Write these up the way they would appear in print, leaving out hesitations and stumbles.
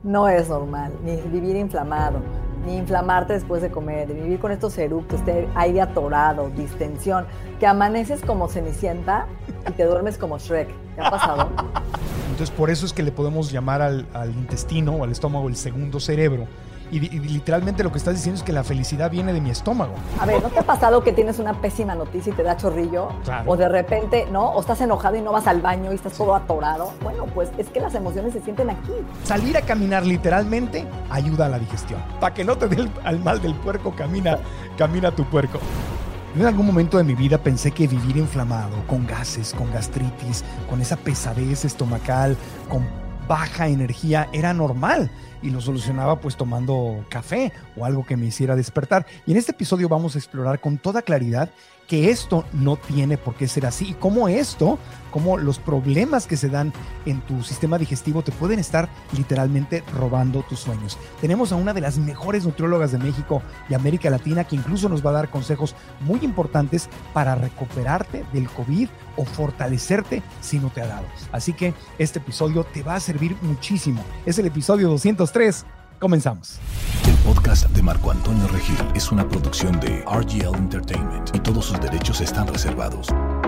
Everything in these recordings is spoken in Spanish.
No es normal, ni vivir inflamado, ni inflamarte después de comer, ni vivir con estos eructos, este aire atorado, distensión, que amaneces como Cenicienta y te duermes como Shrek. ¿Te ha pasado? Entonces, por eso es que le podemos llamar al intestino o al estómago el segundo cerebro. Y literalmente lo que estás diciendo es que la felicidad viene de mi estómago. A ver, ¿no te ha pasado que tienes una pésima noticia y te da chorrillo? Claro. O de repente, ¿no? O estás enojado y no vas al baño y estás todo atorado. Bueno, pues es que las emociones se sienten aquí. Salir a caminar literalmente ayuda a la digestión. Para que no te dé al mal del puerco, camina tu puerco. Yo en algún momento de mi vida pensé que vivir inflamado, con gases, con gastritis, con esa pesadez estomacal, con baja energía, era normal. Y lo solucionaba pues tomando café o algo que me hiciera despertar. Y en este episodio vamos a explorar con toda claridad que esto no tiene por qué ser así y cómo los problemas que se dan en tu sistema digestivo te pueden estar literalmente robando tus sueños. Tenemos a una de las mejores nutriólogas de México y América Latina que incluso nos va a dar consejos muy importantes para recuperarte del COVID o fortalecerte si no te ha dado. Así que este episodio te va a servir muchísimo. Es el episodio 203. Comenzamos. El podcast de Marco Antonio Regil es una producción de RGL Entertainment y todos sus derechos están reservados.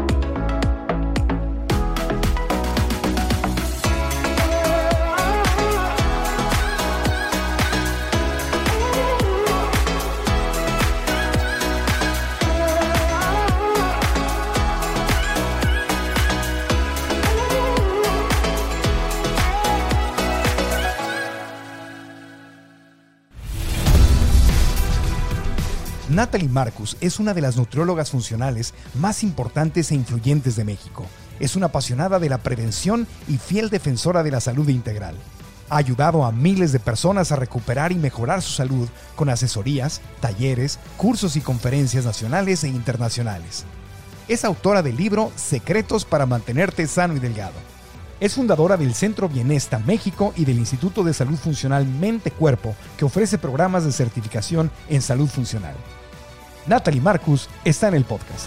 Natalie Marcus es una de las nutriólogas funcionales más importantes e influyentes de México. Es una apasionada de la prevención y fiel defensora de la salud integral. Ha ayudado a miles de personas a recuperar y mejorar su salud con asesorías, talleres, cursos y conferencias nacionales e internacionales. Es autora del libro Secretos para mantenerte sano y delgado. Es fundadora del Centro Bienesta México y del Instituto de Salud Funcional Mente-Cuerpo, que ofrece programas de certificación en salud funcional. Natalie Marcus está en el podcast.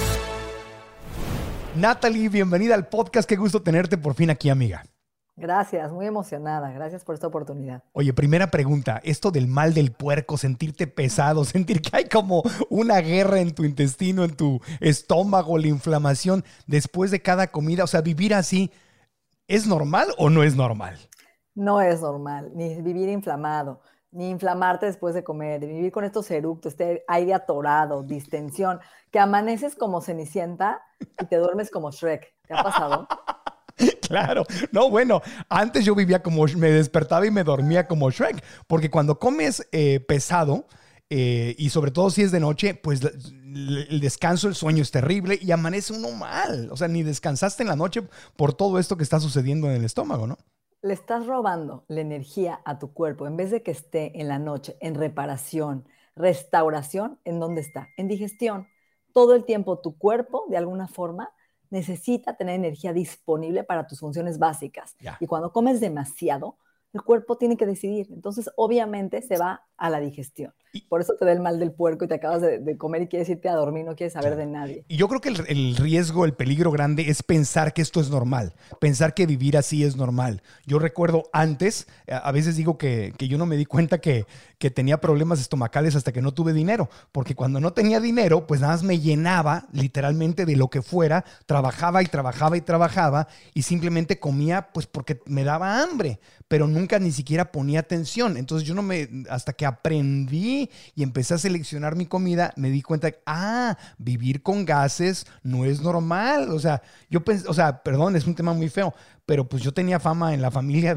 Natalie, bienvenida al podcast. Qué gusto tenerte por fin aquí, amiga. Gracias, muy emocionada. Gracias por esta oportunidad. Oye, primera pregunta. Esto del mal del puerco, sentirte pesado, sentir que hay como una guerra en tu intestino, en tu estómago, la inflamación después de cada comida. O sea, vivir así, ¿es normal o no es normal? No es normal, ni vivir inflamado, ni inflamarte después de comer, ni vivir con estos eructos, este aire atorado, distensión, que amaneces como Cenicienta y te duermes como Shrek. ¿Te ha pasado? Claro. No, bueno, antes yo vivía me despertaba y me dormía como Shrek, porque cuando comes pesado, y sobre todo si es de noche, pues el descanso, el sueño es terrible y amanece uno mal. O sea, ni descansaste en la noche por todo esto que está sucediendo en el estómago, ¿no? Le estás robando la energía a tu cuerpo. En vez de que esté en la noche en reparación, restauración, ¿en dónde está? En digestión. Todo el tiempo tu cuerpo, de alguna forma, necesita tener energía disponible para tus funciones básicas. Ya. Y cuando comes demasiado, el cuerpo tiene que decidir. Entonces, obviamente, se va a la digestión. Por eso te da el mal del puerco y te acabas de comer y quieres irte a dormir, no quieres saber de nadie. Y yo creo que el riesgo, el peligro grande es pensar que esto es normal, pensar que vivir así es normal. Yo recuerdo antes, a veces digo que yo no me di cuenta que tenía problemas estomacales hasta que no tuve dinero, porque cuando no tenía dinero, pues nada más me llenaba literalmente de lo que fuera, trabajaba y simplemente comía pues porque me daba hambre, pero nunca ni siquiera ponía atención. Entonces hasta que aprendí y empecé a seleccionar mi comida, me di cuenta que, vivir con gases no es normal. O sea, yo pensé, perdón, es un tema muy feo, pero pues yo tenía fama en la familia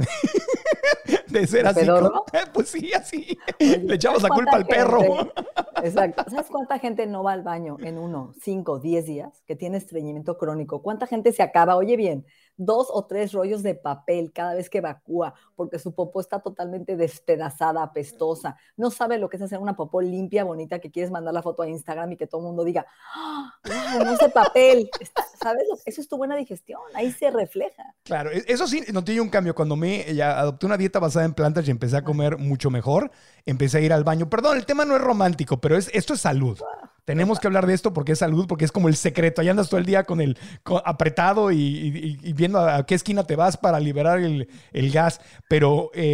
de ser así. ¿Pedorro? Pues sí, así. Oye, le echamos la culpa al perro. Exacto. ¿Sabes cuánta gente no va al baño en 1, 5, 10 días que tiene estreñimiento crónico? ¿Cuánta gente se acaba, oye bien, 2 o 3 rollos de papel cada vez que evacúa porque su popó está totalmente despedazada, apestosa? No sabe lo que es hacer una popó limpia, bonita, que quieres mandar la foto a Instagram y que todo el mundo diga, wow, no use papel. ¿Sabes? Eso es tu buena digestión, ahí se refleja. Claro, eso sí, no tiene un cambio. Cuando ya adopté una dieta basada en plantas y empecé a comer mucho mejor, empecé a ir al baño. Perdón, el tema no es romántico, pero esto es salud. Tenemos que hablar de esto porque es salud, porque es como el secreto. Ahí andas todo el día con apretado y viendo a qué esquina te vas para liberar el gas. Pero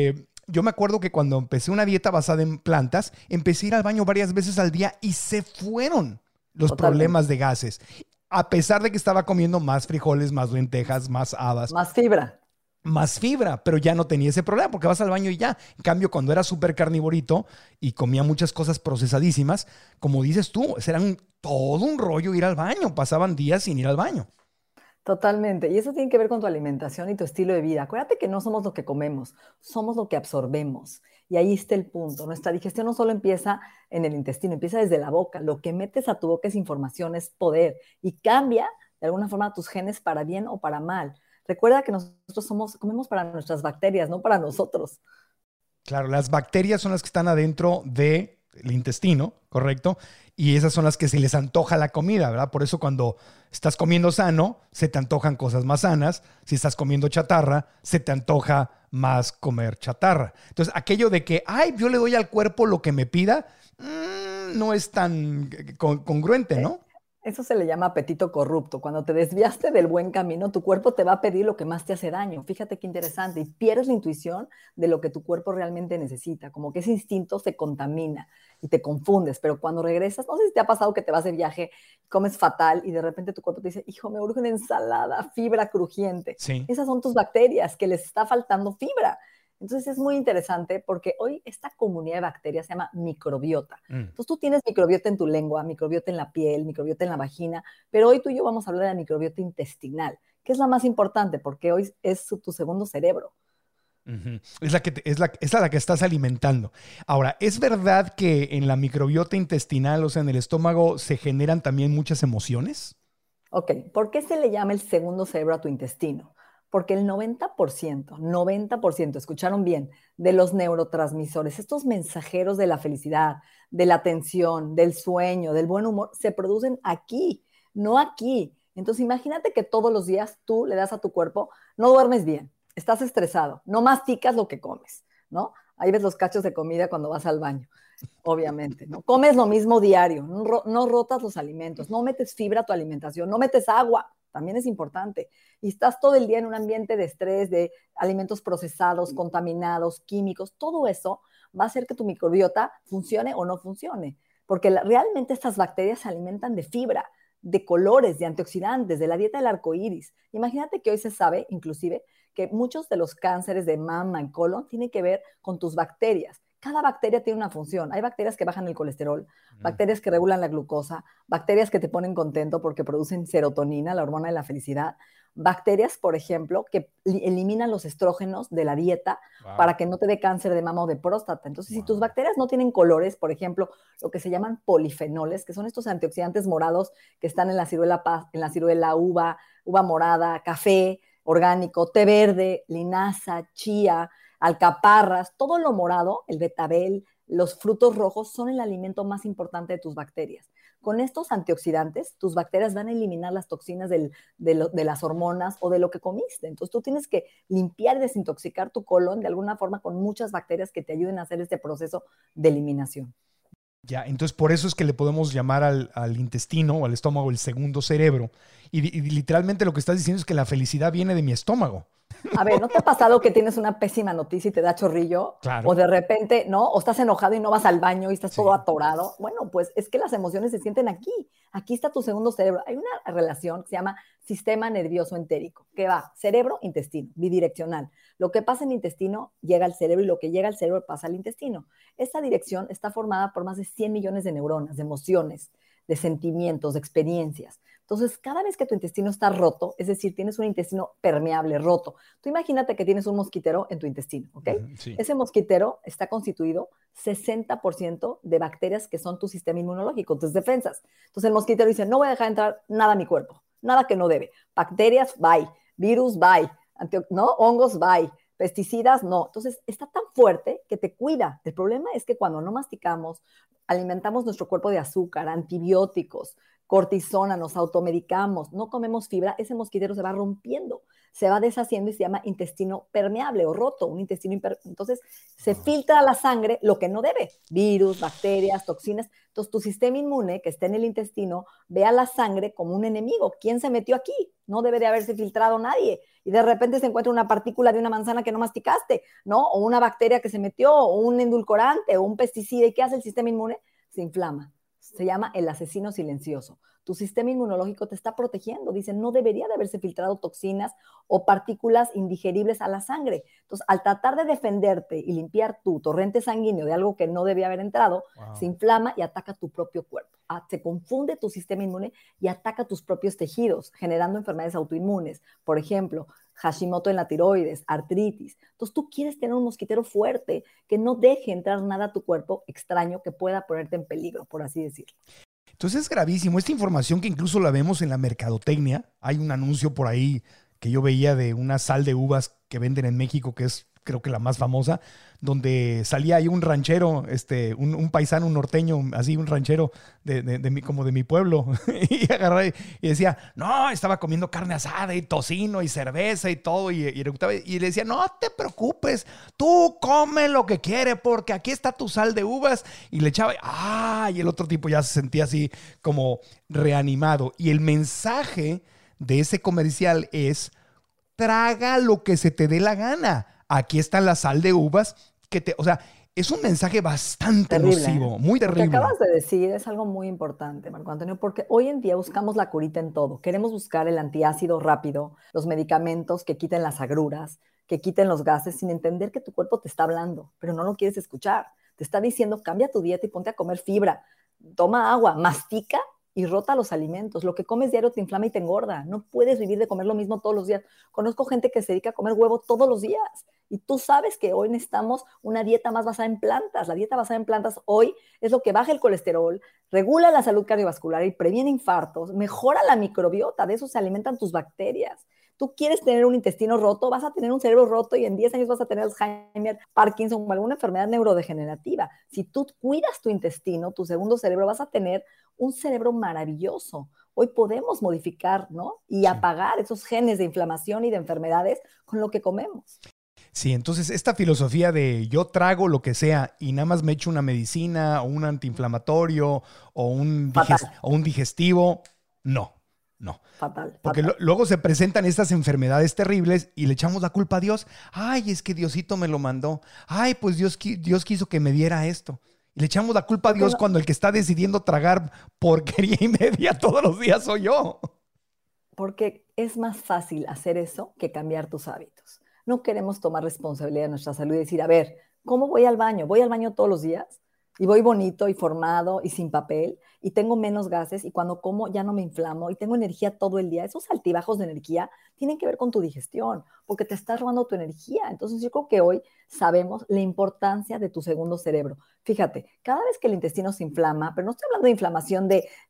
Yo me acuerdo que cuando empecé una dieta basada en plantas, empecé a ir al baño varias veces al día y se fueron los Totalmente. problemas de gases. A pesar de que estaba comiendo más frijoles, más lentejas, más habas, Más fibra. más fibra, pero ya no tenía ese problema porque vas al baño y ya. En cambio, cuando era súper carnivorito y comía muchas cosas procesadísimas, como dices tú, todo un rollo ir al baño. Pasaban días sin ir al baño. Totalmente. Y eso tiene que ver con tu alimentación y tu estilo de vida. Acuérdate que no somos lo que comemos, somos lo que absorbemos. Y ahí está el punto. Nuestra digestión no solo empieza en el intestino, empieza desde la boca. Lo que metes a tu boca es información, es poder. Y cambia de alguna forma tus genes para bien o para mal. Recuerda que nosotros comemos para nuestras bacterias, no para nosotros. Claro, las bacterias son las que están adentro del intestino, ¿correcto? Y esas son las que se les antoja la comida, ¿verdad? Por eso cuando estás comiendo sano, se te antojan cosas más sanas. Si estás comiendo chatarra, se te antoja más comer chatarra. Entonces, aquello de que, ay, yo le doy al cuerpo lo que me pida, no es tan congruente, Eh, ¿no? Eso se le llama apetito corrupto. Cuando te desviaste del buen camino, tu cuerpo te va a pedir lo que más te hace daño. Fíjate qué interesante. Y pierdes la intuición de lo que tu cuerpo realmente necesita. Como que ese instinto se contamina y te confundes. Pero cuando regresas, no sé si te ha pasado que te vas de viaje, comes fatal y de repente tu cuerpo te dice, hijo, me urge una ensalada, fibra crujiente. Sí. Esas son tus bacterias que les está faltando fibra. Entonces es muy interesante porque hoy esta comunidad de bacterias se llama microbiota. Entonces tú tienes microbiota en tu lengua, microbiota en la piel, microbiota en la vagina, pero hoy tú y yo vamos a hablar de la microbiota intestinal, que es la más importante porque hoy es tu segundo cerebro. Ujú. Es la que estás alimentando. Ahora, ¿es verdad que en la microbiota intestinal, o sea, en el estómago, se generan también muchas emociones? Ok, ¿por qué se le llama el segundo cerebro a tu intestino? Porque el 90%, escucharon bien, de los neurotransmisores, estos mensajeros de la felicidad, de la atención, del sueño, del buen humor, se producen aquí, no aquí. Entonces imagínate que todos los días tú le das a tu cuerpo, no duermes bien, estás estresado, no masticas lo que comes, ¿no? Ahí ves los cachos de comida cuando vas al baño, obviamente, ¿no? Comes lo mismo diario, no rotas los alimentos, no metes fibra a tu alimentación, no metes agua, también es importante. Y estás todo el día en un ambiente de estrés, de alimentos procesados, contaminados, químicos, todo eso va a hacer que tu microbiota funcione o no funcione. Porque realmente estas bacterias se alimentan de fibra, de colores, de antioxidantes, de la dieta del arco iris. Imagínate que hoy se sabe, inclusive, que muchos de los cánceres de mama y colon tienen que ver con tus bacterias. Cada bacteria tiene una función. Hay bacterias que bajan el colesterol, bacterias que regulan la glucosa, bacterias que te ponen contento porque producen serotonina, la hormona de la felicidad, bacterias, por ejemplo, que eliminan los estrógenos de la dieta para que no te dé cáncer de mama o de próstata. Entonces, si tus bacterias no tienen colores, por ejemplo, lo que se llaman polifenoles, que son estos antioxidantes morados que están en la ciruela, uva morada, café orgánico, té verde, linaza, chía, alcaparras, todo lo morado, el betabel, los frutos rojos son el alimento más importante de tus bacterias. Con estos antioxidantes, tus bacterias van a eliminar las toxinas de las hormonas o de lo que comiste. Entonces tú tienes que limpiar y desintoxicar tu colon de alguna forma con muchas bacterias que te ayuden a hacer este proceso de eliminación. Ya, entonces por eso es que le podemos llamar al intestino o al estómago el segundo cerebro. Y literalmente lo que estás diciendo es que la felicidad viene de mi estómago. A ver, ¿no te ha pasado que tienes una pésima noticia y te da chorrillo? Claro. O de repente, ¿no? O estás enojado y no vas al baño y estás Sí. todo atorado. Bueno, pues es que las emociones se sienten aquí. Aquí está tu segundo cerebro. Hay una relación que se llama sistema nervioso entérico, que va cerebro-intestino, bidireccional. Lo que pasa en el intestino llega al cerebro y lo que llega al cerebro pasa al intestino. Esta dirección está formada por más de 100 millones de neuronas, de emociones, de sentimientos, de experiencias. Entonces, cada vez que tu intestino está roto, es decir, tienes un intestino permeable, roto, tú imagínate que tienes un mosquitero en tu intestino, ¿ok? Sí. Ese mosquitero está constituido 60% de bacterias que son tu sistema inmunológico, tus defensas. Entonces, el mosquitero dice, no voy a dejar entrar nada a mi cuerpo, nada que no debe. Bacterias, bye. Virus, bye. ¿No? Hongos, bye. Pesticidas, no. Entonces, está tan fuerte que te cuida. El problema es que cuando no masticamos, alimentamos nuestro cuerpo de azúcar, antibióticos, cortisona, nos automedicamos, no comemos fibra, ese mosquitero se va rompiendo, se va deshaciendo y se llama intestino permeable o roto, un intestino entonces se filtra a la sangre lo que no debe, virus, bacterias, toxinas. Entonces tu sistema inmune que está en el intestino ve a la sangre como un enemigo. ¿Quién se metió aquí? No debe de haberse filtrado nadie. Y de repente se encuentra una partícula de una manzana que no masticaste, ¿no? O una bacteria que se metió, o un endulcorante, o un pesticida. ¿Y qué hace el sistema inmune? Se inflama. Se llama el asesino silencioso. Tu sistema inmunológico te está protegiendo. Dicen, no debería de haberse filtrado toxinas o partículas indigeribles a la sangre. Entonces, al tratar de defenderte y limpiar tu torrente sanguíneo de algo que no debía haber entrado, se inflama y ataca tu propio cuerpo. Se confunde tu sistema inmune y ataca tus propios tejidos, generando enfermedades autoinmunes. Por ejemplo, Hashimoto en la tiroides, artritis. Entonces, tú quieres tener un mosquitero fuerte que no deje entrar nada a tu cuerpo extraño que pueda ponerte en peligro, por así decirlo. Entonces es gravísimo. Esta información que incluso la vemos en la mercadotecnia. Hay un anuncio por ahí que yo veía de una sal de uvas que venden en México, que es creo que la más famosa, donde salía ahí un ranchero, un paisano, un norteño, así un ranchero como de mi pueblo, y agarré y decía, no, estaba comiendo carne asada y tocino y cerveza y todo, y le decía, no te preocupes, tú come lo que quieres porque aquí está tu sal de uvas, y le echaba, y el otro tipo ya se sentía así como reanimado. Y el mensaje de ese comercial es, traga lo que se te dé la gana. Aquí está la sal de uvas o sea, es un mensaje bastante nocivo, muy terrible. Lo que acabas de decir es algo muy importante, Marco Antonio, porque hoy en día buscamos la curita en todo. Queremos buscar el antiácido rápido, los medicamentos que quiten las agruras, que quiten los gases, sin entender que tu cuerpo te está hablando, pero no lo quieres escuchar. Te está diciendo, cambia tu dieta y ponte a comer fibra, toma agua, mastica y rota los alimentos. Lo que comes diario te inflama y te engorda. No puedes vivir de comer lo mismo todos los días. Conozco gente que se dedica a comer huevo todos los días. Y tú sabes que hoy necesitamos una dieta más basada en plantas. La dieta basada en plantas hoy es lo que baja el colesterol, regula la salud cardiovascular y previene infartos, mejora la microbiota. De eso se alimentan tus bacterias. Tú quieres tener un intestino roto, vas a tener un cerebro roto y en 10 años vas a tener Alzheimer, Parkinson o alguna enfermedad neurodegenerativa. Si tú cuidas tu intestino, tu segundo cerebro, vas a tener un cerebro maravilloso. Hoy podemos modificar, ¿no? Y apagar esos genes de inflamación y de enfermedades con lo que comemos. Sí, entonces esta filosofía de yo trago lo que sea y nada más me echo una medicina o un antiinflamatorio o un digestivo, no. Fatal. Porque luego se presentan estas enfermedades terribles y le echamos la culpa a Dios. Ay, es que Diosito me lo mandó. Ay, pues Dios quiso que me diera esto. Y le echamos la culpa a Dios cuando el que está decidiendo tragar porquería y media todos los días soy yo. Porque es más fácil hacer eso que cambiar tus hábitos. No queremos tomar responsabilidad de nuestra salud y decir, a ver, ¿cómo voy al baño? ¿Voy al baño todos los días? Y voy bonito y formado y sin papel y tengo menos gases y cuando como ya no me inflamo y tengo energía todo el día. Esos altibajos de energía tienen que ver con tu digestión porque te estás robando tu energía. Entonces yo creo que hoy sabemos la importancia de tu segundo cerebro. Fíjate, cada vez que el intestino se inflama, pero no estoy hablando de inflamación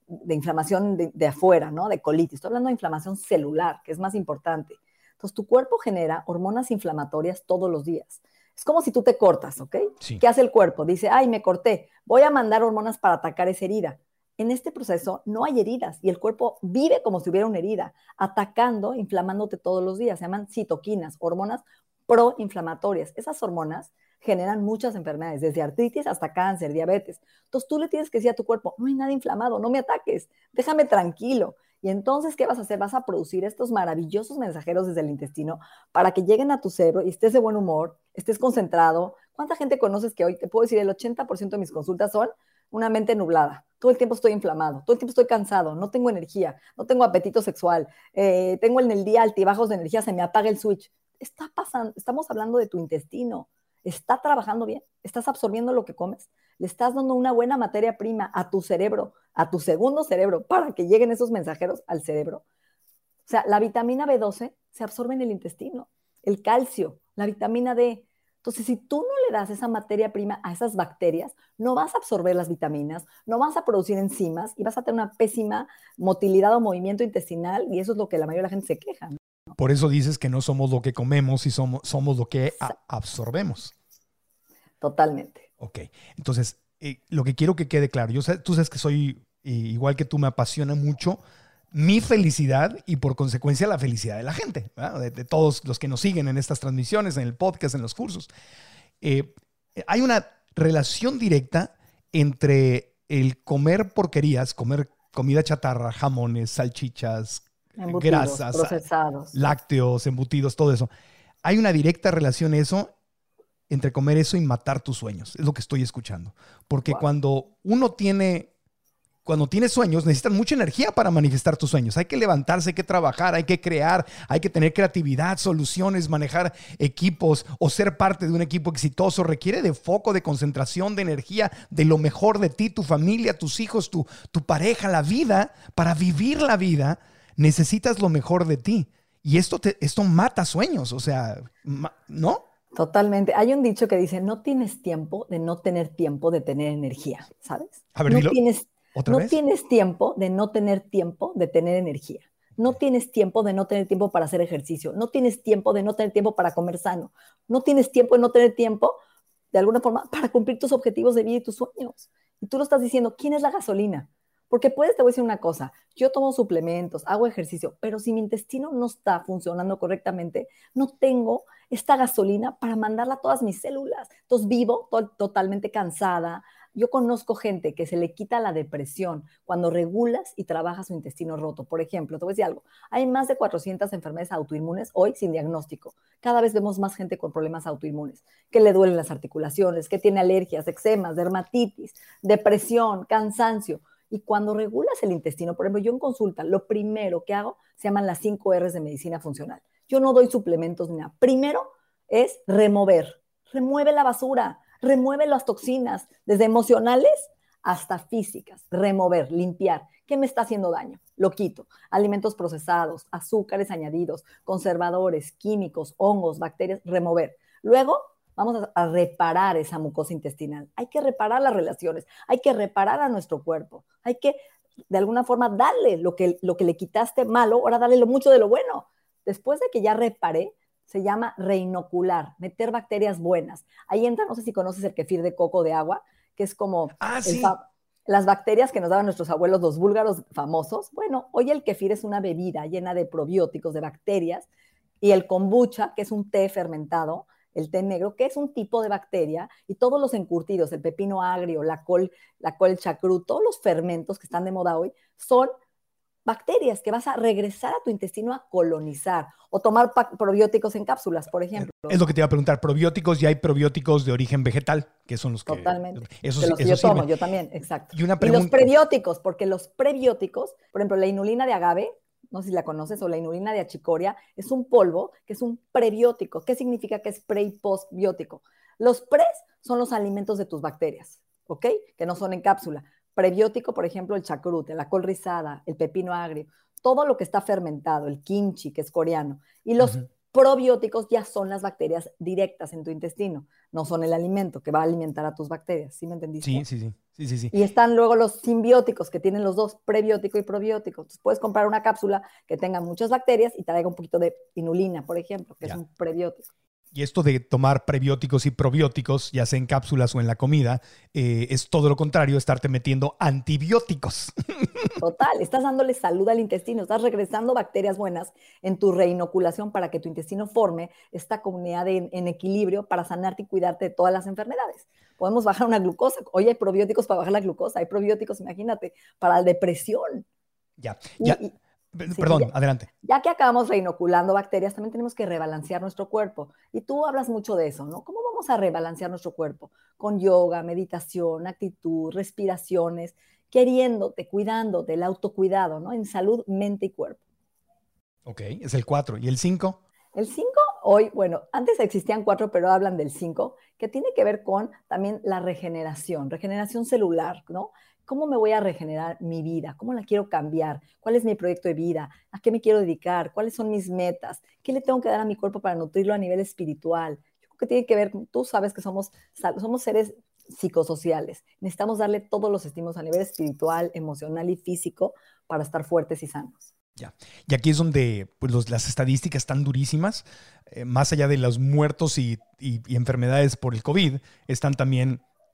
de afuera, ¿no? De colitis, estoy hablando de inflamación celular, que es más importante. Entonces tu cuerpo genera hormonas inflamatorias todos los días. Es como si tú te cortas, ¿ok? Sí. ¿Qué hace el cuerpo? Dice, ay, me corté, voy a mandar hormonas para atacar esa herida. En este proceso no hay heridas y el cuerpo vive como si hubiera una herida, atacando, inflamándote todos los días. Se llaman citoquinas, hormonas proinflamatorias. Esas hormonas generan muchas enfermedades, desde artritis hasta cáncer, diabetes. Entonces tú le tienes que decir a tu cuerpo, no hay nada inflamado, no me ataques, déjame tranquilo. Y entonces, ¿qué vas a hacer? Vas a producir estos maravillosos mensajeros desde el intestino para que lleguen a tu cerebro y estés de buen humor, estés concentrado. ¿Cuánta gente conoces que hoy, te puedo decir, el 80% de mis consultas son una mente nublada? Todo el tiempo estoy inflamado, todo el tiempo estoy cansado, no tengo energía, no tengo apetito sexual, tengo en el día altibajos de energía, se me apaga el switch. Está pasando, estamos hablando de tu intestino. ¿Está trabajando bien? ¿Estás absorbiendo lo que comes? ¿Le estás dando una buena materia prima a tu cerebro, a tu segundo cerebro, para que lleguen esos mensajeros al cerebro? O sea, la vitamina B12 se absorbe en el intestino, el calcio, la vitamina D. Entonces, si tú no le das esa materia prima a esas bacterias, no vas a absorber las vitaminas, no vas a producir enzimas y vas a tener una pésima motilidad o movimiento intestinal y eso es lo que la mayoría de la gente se queja, ¿no? Por eso dices que no somos lo que comemos y somos lo que absorbemos. Totalmente. Ok, entonces lo que quiero que quede claro, tú sabes que soy igual que tú, me apasiona mucho mi felicidad y por consecuencia la felicidad de la gente, de todos los que nos siguen en estas transmisiones, en el podcast, en los cursos. Hay una relación directa entre el comer porquerías, comer comida chatarra, jamones, salchichas, embutidos, grasas, procesados, lácteos, embutidos, todo eso. Hay una directa relación entre comer eso y matar tus sueños. Es lo que estoy escuchando. Porque cuando tienes sueños, necesitas mucha energía para manifestar tus sueños. Hay que levantarse, hay que trabajar, hay que crear, hay que tener creatividad, soluciones, manejar equipos o ser parte de un equipo exitoso. Requiere de foco, de concentración, de energía, de lo mejor de ti, tu familia, tus hijos, tu pareja, la vida. Para vivir la vida, necesitas lo mejor de ti. Y esto mata sueños, o sea, ¿no? Totalmente. Hay un dicho que dice, no tienes tiempo de no tener tiempo de tener energía, ¿sabes? A ver, no dilo. tienes ¿Otra vez? tienes tiempo de no tener tiempo de tener energía. No tienes tiempo de no tener tiempo para hacer ejercicio. No tienes tiempo de no tener tiempo para comer sano. No tienes tiempo de no tener tiempo, de alguna forma, para cumplir tus objetivos de vida y tus sueños. Y tú lo estás diciendo, ¿quién es la gasolina? Porque te voy a decir una cosa, yo tomo suplementos, hago ejercicio, pero si mi intestino no está funcionando correctamente, no tengo esta gasolina para mandarla a todas mis células. Entonces vivo totalmente cansada. Yo conozco gente que se le quita la depresión cuando regulas y trabajas su intestino roto. Por ejemplo, te voy a decir algo, hay más de 400 enfermedades autoinmunes hoy sin diagnóstico. Cada vez vemos más gente con problemas autoinmunes, que le duelen las articulaciones, que tiene alergias, eczemas, dermatitis, depresión, cansancio. Y cuando regulas el intestino, por ejemplo, yo en consulta, lo primero que hago se llaman las 5 R's de medicina funcional. Yo no doy suplementos ni nada. Primero es remover. Remueve la basura, remueve las toxinas, desde emocionales hasta físicas. Remover, limpiar. ¿Qué me está haciendo daño? Lo quito. Alimentos procesados, azúcares añadidos, conservadores, químicos, hongos, bacterias, remover. Luego vamos a reparar esa mucosa intestinal. Hay que reparar las relaciones, hay que reparar a nuestro cuerpo, hay que de alguna forma darle lo que le quitaste malo, ahora darle lo mucho de lo bueno. Después de que ya reparé, se llama reinocular, meter bacterias buenas. Ahí entra, no sé si conoces el kefir de coco de agua, que es como sí. Las bacterias que nos daban nuestros abuelos, los búlgaros famosos. Bueno, hoy el kefir es una bebida llena de probióticos, de bacterias, y el kombucha, que es un té fermentado, el té negro, que es un tipo de bacteria, y todos los encurtidos, el pepino agrio, la col chacrú, todos los fermentos que están de moda hoy, son bacterias que vas a regresar a tu intestino a colonizar, o tomar probióticos en cápsulas, por ejemplo. Es lo que te iba a preguntar, probióticos, y hay probióticos de origen vegetal, que son los que... Totalmente. Eso yo tomo, yo también, exacto. Y una pregunta. Y los prebióticos, porque los prebióticos, por ejemplo, la inulina de agave, no sé si la conoces, o la inulina de achicoria, es un polvo que es un prebiótico. ¿Qué significa que es pre y postbiótico? Los pres son los alimentos de tus bacterias, ¿ok? Que no son en cápsula. Prebiótico, por ejemplo, el chacrut, la col rizada, el pepino agrio, todo lo que está fermentado, el kimchi, que es coreano. Y los probióticos ya son las bacterias directas en tu intestino, no son el alimento que va a alimentar a tus bacterias. ¿Sí me entendiste? Sí. Y están luego los simbióticos, que tienen los dos, prebiótico y probiótico. Entonces puedes comprar una cápsula que tenga muchas bacterias y traiga un poquito de inulina, por ejemplo, que es un prebiótico. Y esto de tomar prebióticos y probióticos, ya sea en cápsulas o en la comida, es todo lo contrario, estarte metiendo antibióticos. Total, estás dándole salud al intestino, estás regresando bacterias buenas en tu reinoculación para que tu intestino forme esta comunidad en equilibrio para sanarte y cuidarte de todas las enfermedades. Podemos bajar una glucosa. Hoy hay probióticos para bajar la glucosa, hay probióticos, imagínate, para la depresión. Perdón, adelante. Ya que acabamos reinoculando bacterias, también tenemos que rebalancear nuestro cuerpo. Y tú hablas mucho de eso, ¿no? ¿Cómo vamos a rebalancear nuestro cuerpo? Con yoga, meditación, actitud, respiraciones, queriéndote, cuidándote, el autocuidado, ¿no? En salud, mente y cuerpo. Ok, es el 4. ¿Y el 5? El 5, hoy, bueno, antes existían 4, pero hablan del 5, que tiene que ver con también la regeneración celular, ¿no? ¿Cómo me voy a regenerar mi vida? ¿Cómo la quiero cambiar? ¿Cuál es mi proyecto de vida? ¿A qué me quiero dedicar? ¿Cuáles son mis metas? ¿Qué le tengo que dar a mi cuerpo para nutrirlo a nivel espiritual? Yo creo que tiene que ver, tú sabes que somos seres psicosociales. Necesitamos darle todos los estímulos a nivel espiritual, emocional y físico para estar fuertes y sanos. Ya. Y aquí es donde pues, las estadísticas están durísimas. Más allá de los muertos y enfermedades por el COVID, están también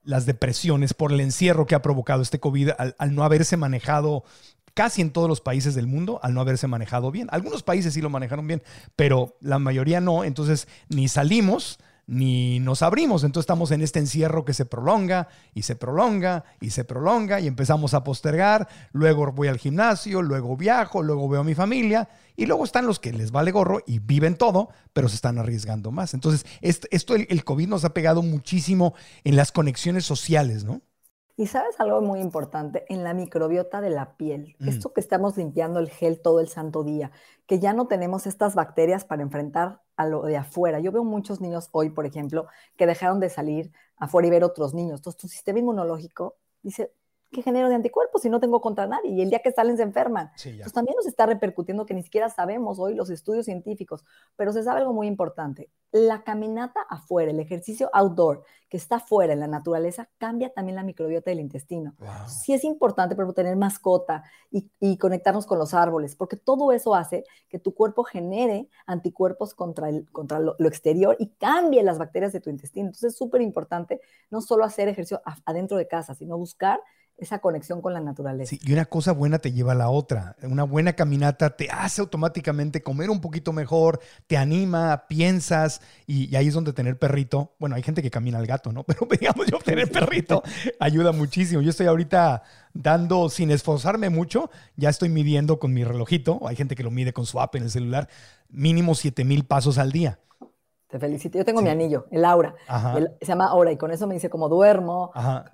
las depresiones por el encierro que ha provocado este COVID al no haberse manejado casi en todos los países del mundo, al no haberse manejado bien. Algunos países sí lo manejaron bien, pero la mayoría no. Entonces ni salimos ni nos abrimos. Entonces estamos en este encierro que se prolonga y se prolonga y se prolonga y empezamos a postergar. Luego voy al gimnasio, luego viajo, luego veo a mi familia y luego están los que les vale gorro y viven todo, pero se están arriesgando más. Entonces el COVID nos ha pegado muchísimo en las conexiones sociales, ¿no? Y sabes algo muy importante, en la microbiota de la piel, esto que estamos limpiando el gel todo el santo día, que ya no tenemos estas bacterias para enfrentar a lo de afuera. Yo veo muchos niños hoy, por ejemplo, que dejaron de salir afuera y ver otros niños. Entonces tu sistema inmunológico dice, ¿qué genero de anticuerpos si no tengo contra nadie? Y el día que salen se enferman. Sí, ya. Entonces también nos está repercutiendo que ni siquiera sabemos hoy los estudios científicos, pero se sabe algo muy importante. La caminata afuera, el ejercicio outdoor, que está afuera en la naturaleza, cambia también la microbiota del intestino. Wow. Sí es importante, por ejemplo, tener mascota y conectarnos con los árboles, porque todo eso hace que tu cuerpo genere anticuerpos contra lo exterior y cambie las bacterias de tu intestino. Entonces es súper importante no solo hacer ejercicio adentro de casa, sino buscar esa conexión con la naturaleza. Sí, y una cosa buena te lleva a la otra. Una buena caminata te hace automáticamente comer un poquito mejor, te anima, piensas, y ahí es donde tener perrito. Bueno, hay gente que camina al gato, ¿no? Pero digamos, yo tener perrito ayuda muchísimo. Yo estoy ahorita dando, sin esforzarme mucho, ya estoy midiendo con mi relojito. Hay gente que lo mide con su app en el celular, mínimo 7,000 pasos al día. Te felicito. Yo tengo mi anillo, el Aura. Se llama Aura y con eso me dice cómo duermo,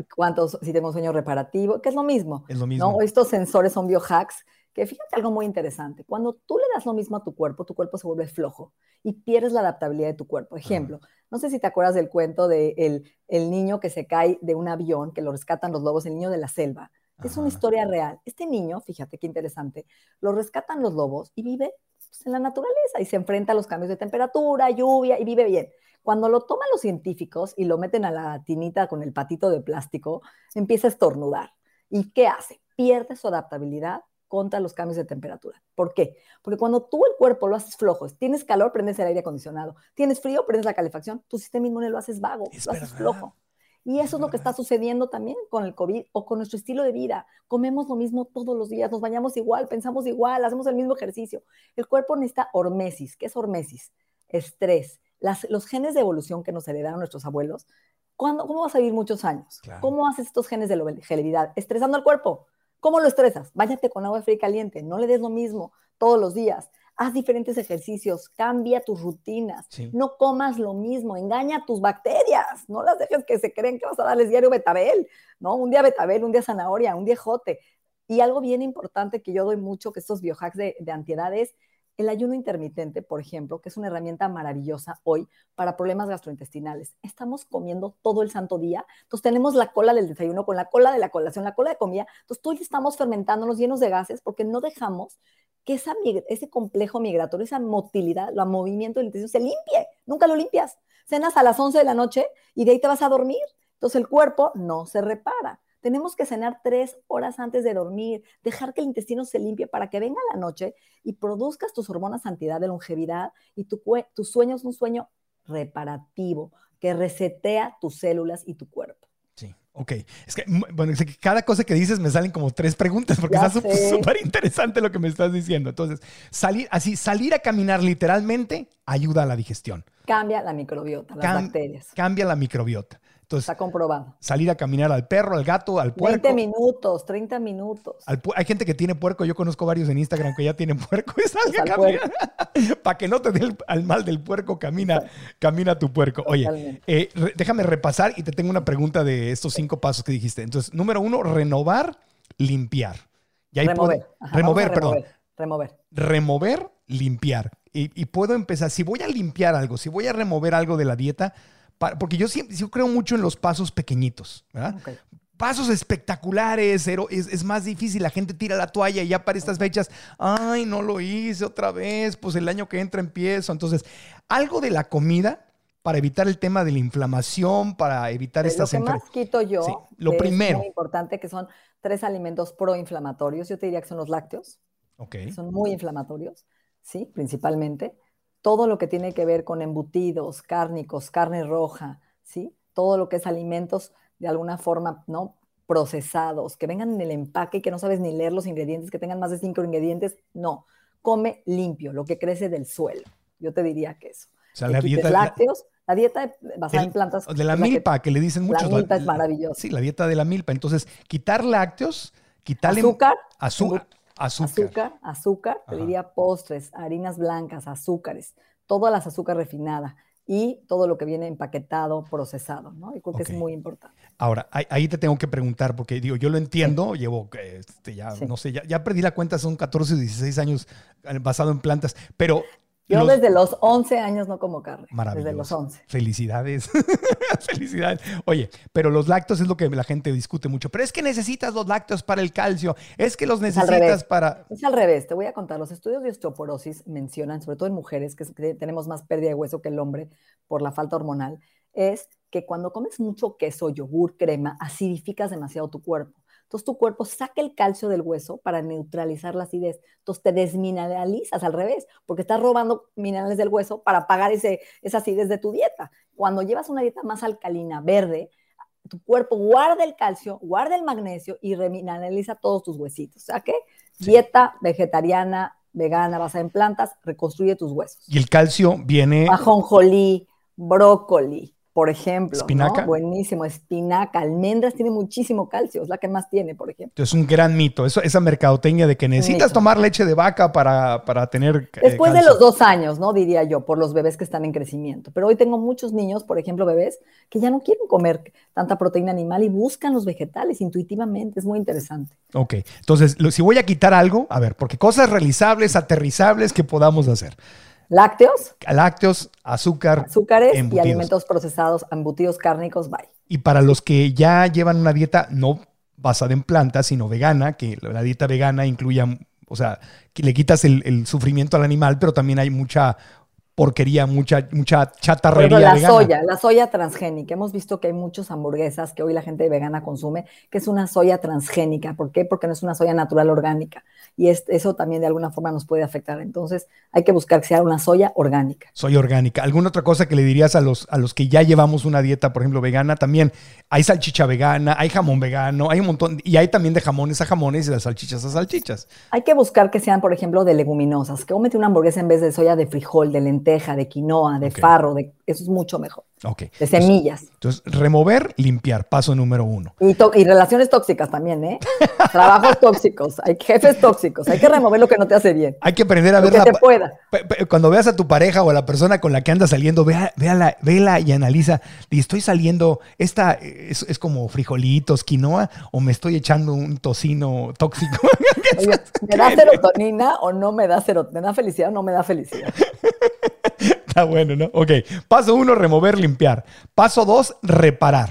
si tengo sueño reparativo, que es lo mismo. Es lo mismo. ¿No? Estos sensores son biohacks, que fíjate algo muy interesante. Cuando tú le das lo mismo a tu cuerpo se vuelve flojo y pierdes la adaptabilidad de tu cuerpo. Ejemplo, no sé si te acuerdas del cuento de el niño que se cae de un avión, que lo rescatan los lobos, el niño de la selva. Es una historia real. Este niño, fíjate qué interesante, lo rescatan los lobos y vive en la naturaleza y se enfrenta a los cambios de temperatura, lluvia y vive bien. Cuando lo toman los científicos y lo meten a la tinita con el patito de plástico, empieza a estornudar. ¿Y qué hace? Pierde su adaptabilidad contra los cambios de temperatura. ¿Por qué? Porque cuando tú el cuerpo lo haces flojo, tienes calor, prendes el aire acondicionado, tienes frío, prendes la calefacción, tu sistema inmune lo haces vago, lo haces flojo. Y eso es lo que está sucediendo también con el COVID o con nuestro estilo de vida. Comemos lo mismo todos los días, nos bañamos igual, pensamos igual, hacemos el mismo ejercicio. El cuerpo necesita hormesis. ¿Qué es hormesis? Estrés. Los genes de evolución que nos heredaron nuestros abuelos. ¿Cómo vas a vivir muchos años? Claro. ¿Cómo haces estos genes de longevidad? Estresando al cuerpo. ¿Cómo lo estresas? Báñate con agua fría y caliente. No le des lo mismo todos los días. Haz diferentes ejercicios, cambia tus rutinas, no comas lo mismo, engaña a tus bacterias, no las dejes que se creen que vas a darles diario betabel, ¿no? Un día betabel, un día zanahoria, un día ejote. Y algo bien importante que yo doy mucho, que estos biohacks de antiedad es el ayuno intermitente, por ejemplo, que es una herramienta maravillosa hoy para problemas gastrointestinales. Estamos comiendo todo el santo día, entonces tenemos la cola del desayuno con la cola de la colación, la cola de comida, entonces todo el día estamos fermentándonos llenos de gases porque no dejamos que ese complejo migratorio, esa motilidad, el movimiento del intestino se limpie. Nunca lo limpias. Cenas a las 11 de la noche y de ahí te vas a dormir. Entonces el cuerpo no se repara. Tenemos que cenar 3 horas antes de dormir, dejar que el intestino se limpie para que venga la noche y produzcas tus hormonas antiedad de longevidad y tu sueño es un sueño reparativo que resetea tus células y tu cuerpo. Sí, ok. Es que, bueno, es que cada cosa que dices me salen como 3 preguntas porque está súper interesante lo que me estás diciendo. Entonces, salir a caminar literalmente ayuda a la digestión. Cambia la microbiota, las bacterias. Cambia la microbiota. Entonces, está comprobado. Salir a caminar al perro, al gato, al puerco. 20 minutos, 30 minutos. Hay gente que tiene puerco. Yo conozco varios en Instagram que ya tienen puerco. Para que no te dé al mal del puerco, camina tu puerco. Oye, déjame repasar y te tengo una pregunta de estos 5 pasos que dijiste. Entonces, número 1, renovar, limpiar. Y ahí remover, limpiar. Y puedo empezar. Si voy a limpiar algo, si voy a remover algo de la dieta, porque yo creo mucho en los pasos pequeñitos, ¿verdad? Okay. Pasos espectaculares, pero es más difícil. La gente tira la toalla y ya para estas fechas, ay, no lo hice otra vez, pues el año que entra empiezo. Entonces, algo de la comida para evitar el tema de la inflamación, para evitar estas enfermedades. Lo que más quito yo, sí, lo primero. Es muy importante, que son 3 alimentos proinflamatorios. Yo te diría que son los lácteos. Okay. Son muy inflamatorios, ¿sí? Principalmente. Todo lo que tiene que ver con embutidos, cárnicos, carne roja, ¿sí? todo lo que es alimentos de alguna forma, ¿no? Procesados, que vengan en el empaque, que no sabes ni leer los ingredientes, que tengan más de 5 ingredientes, no. Come limpio, lo que crece del suelo. Yo te diría que eso. O sea, Que la quites dieta, lácteos, la dieta basada en plantas. de la milpa, que le dicen muchos. La milpa es maravillosa. Sí, la dieta de la milpa. Entonces, quitar lácteos, quitarle azúcar, te diría postres, harinas blancas, azúcares, todas las azúcar refinada y todo lo que viene empaquetado, procesado, ¿no? Yo creo que es muy importante. Ahora, ahí te tengo que preguntar, porque digo, yo lo entiendo, llevo, no sé, ya perdí la cuenta, son 14 o 16 años basado en plantas, pero... Yo desde los 11 años no como carne. Maravilloso. Desde los 11. Felicidades. Felicidades. Oye, pero los lácteos es lo que la gente discute mucho. Pero es que necesitas los lácteos para el calcio. Es que los necesitas para... Es al revés. Te voy a contar. Los estudios de osteoporosis mencionan, sobre todo en mujeres, que tenemos más pérdida de hueso que el hombre por la falta hormonal, es que cuando comes mucho queso, yogur, crema, acidificas demasiado tu cuerpo. Entonces tu cuerpo saca el calcio del hueso para neutralizar la acidez. Entonces te desmineralizas al revés, porque estás robando minerales del hueso para pagar esa acidez de tu dieta. Cuando llevas una dieta más alcalina, verde, tu cuerpo guarda el calcio, guarda el magnesio y remineraliza todos tus huesitos. O sea que dieta vegetariana, vegana, basada en plantas, reconstruye tus huesos. Y el calcio viene... Ajonjolí, brócoli, por ejemplo. ¿Espinaca? ¿No? Buenísimo. Espinaca, almendras tiene muchísimo calcio, es la que más tiene, por ejemplo. Es un gran mito, esa mercadotecnia de que necesitas tomar leche de vaca para tener Después calcio. De los 2 años, ¿no? Diría yo, por los bebés que están en crecimiento. Pero hoy tengo muchos niños, por ejemplo, bebés, que ya no quieren comer tanta proteína animal y buscan los vegetales intuitivamente. Es muy interesante. Ok, entonces, si voy a quitar algo, a ver, porque cosas realizables, aterrizables que podamos hacer. Lácteos, azúcares embutidos. Y alimentos procesados, embutidos cárnicos, bye. Y para los que ya llevan una dieta no basada en plantas, sino vegana, que la dieta vegana incluya, o sea, que le quitas el sufrimiento al animal, pero también hay mucha porquería, mucha chatarrería vegana. La soya transgénica. Hemos visto que hay muchas hamburguesas que hoy la gente vegana consume, que es una soya transgénica. ¿Por qué? Porque no es una soya natural orgánica. Y eso también de alguna forma nos puede afectar. Entonces hay que buscar que sea una soya orgánica. Soya orgánica. ¿Alguna otra cosa que le dirías a los que ya llevamos una dieta, por ejemplo, vegana? También hay salchicha vegana, hay jamón vegano, hay un montón. Y hay también de jamones a jamones y de salchichas a salchichas. Hay que buscar que sean, por ejemplo, de leguminosas. Que cómete una hamburguesa en vez de soya de frijol, de lenteja, de quinoa, de farro. Eso es mucho mejor. Okay. De semillas. Entonces, remover, limpiar, paso número 1. Y relaciones tóxicas también, ¿eh? Trabajos tóxicos, hay jefes tóxicos, hay que remover lo que no te hace bien. Hay que aprender a ver lo que te pueda. Cuando veas a tu pareja o a la persona con la que andas saliendo, vela y analiza. Y estoy saliendo, esta es como frijolitos, quinoa, o me estoy echando un tocino tóxico. Oye, ¿me da serotonina o no me da serotonina? ¿Me da felicidad o no me da felicidad? Está bueno, ¿no? Ok. Paso 1, remover, limpiar. Paso 2, reparar.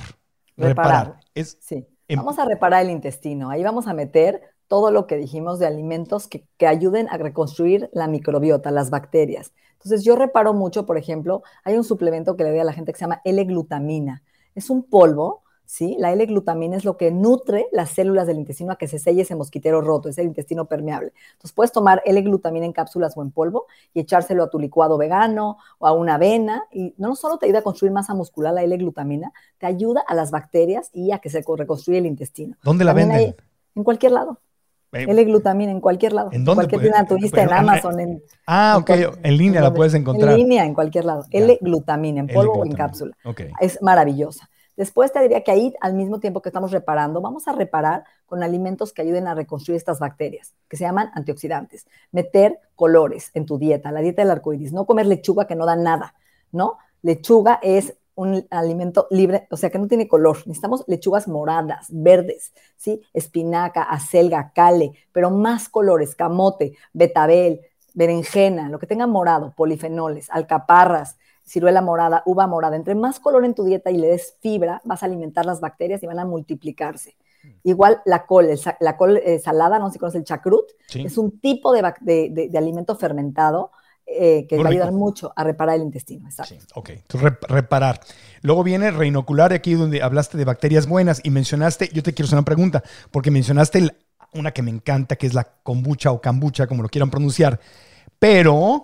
Sí. Vamos a reparar el intestino. Ahí vamos a meter todo lo que dijimos de alimentos que ayuden a reconstruir la microbiota, las bacterias. Entonces, yo reparo mucho, por ejemplo, hay un suplemento que le doy a la gente que se llama L-glutamina. Es un polvo, ¿sí? La L-glutamina es lo que nutre las células del intestino a que se selle ese mosquitero roto, es el intestino permeable. Entonces, puedes tomar L-glutamina en cápsulas o en polvo y echárselo a tu licuado vegano o a una avena. Y no solo te ayuda a construir masa muscular la L-glutamina, te ayuda a las bacterias y a que se reconstruya el intestino. ¿Dónde la venden? En cualquier lado. L-glutamina en cualquier lado. ¿En dónde? Cualquier tienda turista, en Amazon. En línea la puedes encontrar. En línea, en cualquier lado. L-glutamina, en polvo o en cápsula. Okay. Es maravillosa. Después te diría que ahí, al mismo tiempo que estamos reparando, vamos a reparar con alimentos que ayuden a reconstruir estas bacterias, que se llaman antioxidantes. Meter colores en tu dieta, la dieta del arcoíris. No comer lechuga que no da nada, ¿no? Lechuga es un alimento libre, o sea, que no tiene color. Necesitamos lechugas moradas, verdes, ¿sí? Espinaca, acelga, cale, pero más colores, camote, betabel, berenjena, lo que tenga morado, polifenoles, alcaparras, ciruela morada, uva morada. Entre más color en tu dieta y le des fibra, vas a alimentar las bacterias y van a multiplicarse. Igual la col salada, no sé si conoces el chacrut, sí. Es un tipo de alimento fermentado que va a ayudar mucho a reparar el intestino. Exacto. Sí, ok. Entonces, reparar. Luego viene reinocular, aquí donde hablaste de bacterias buenas y mencionaste, yo te quiero hacer una pregunta, porque mencionaste una que me encanta, que es la kombucha o kombucha, como lo quieran pronunciar, pero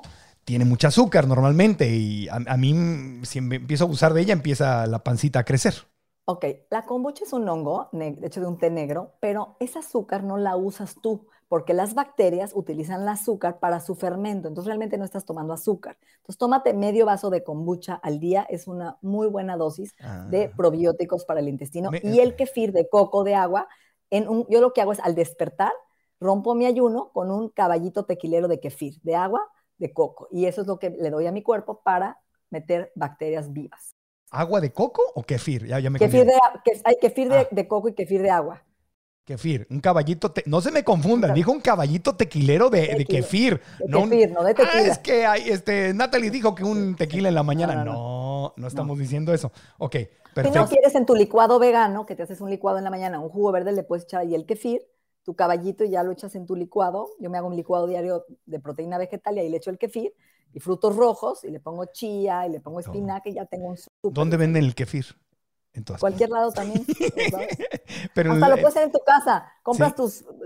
tiene mucha azúcar normalmente y a mí, si empiezo a abusar de ella, empieza la pancita a crecer. Ok, la kombucha es un hongo, de hecho de un té negro, pero ese azúcar no la usas tú, porque las bacterias utilizan el azúcar para su fermento, entonces realmente no estás tomando azúcar. Entonces tómate medio vaso de kombucha al día, es una muy buena dosis de probióticos para el intestino. Y el kefir de coco de agua, yo lo que hago es al despertar, rompo mi ayuno con un caballito tequilero de kefir, de agua, de coco, y eso es lo que le doy a mi cuerpo para meter bacterias vivas. ¿Agua de coco o kefir? Ya me Kefir hay kefir de coco y kefir de agua. Kefir, un caballito, no se me confundan, dijo un caballito tequilero de kefir. No de tequila. Es que Natalie dijo que un tequila en la mañana. No estamos diciendo eso. Ok, perfecto. Si no quieres en tu licuado vegano, que te haces un licuado en la mañana, un jugo verde, le puedes echar ahí el kefir, tu caballito y ya lo echas en tu licuado. Yo me hago un licuado diario de proteína vegetal y ahí le echo el kefir y frutos rojos y le pongo chía y le pongo espinaca y ya tengo un súper. ¿Dónde venden el kefir? Cualquier lado también. Pero hasta lo puedes hacer en tu casa. Compras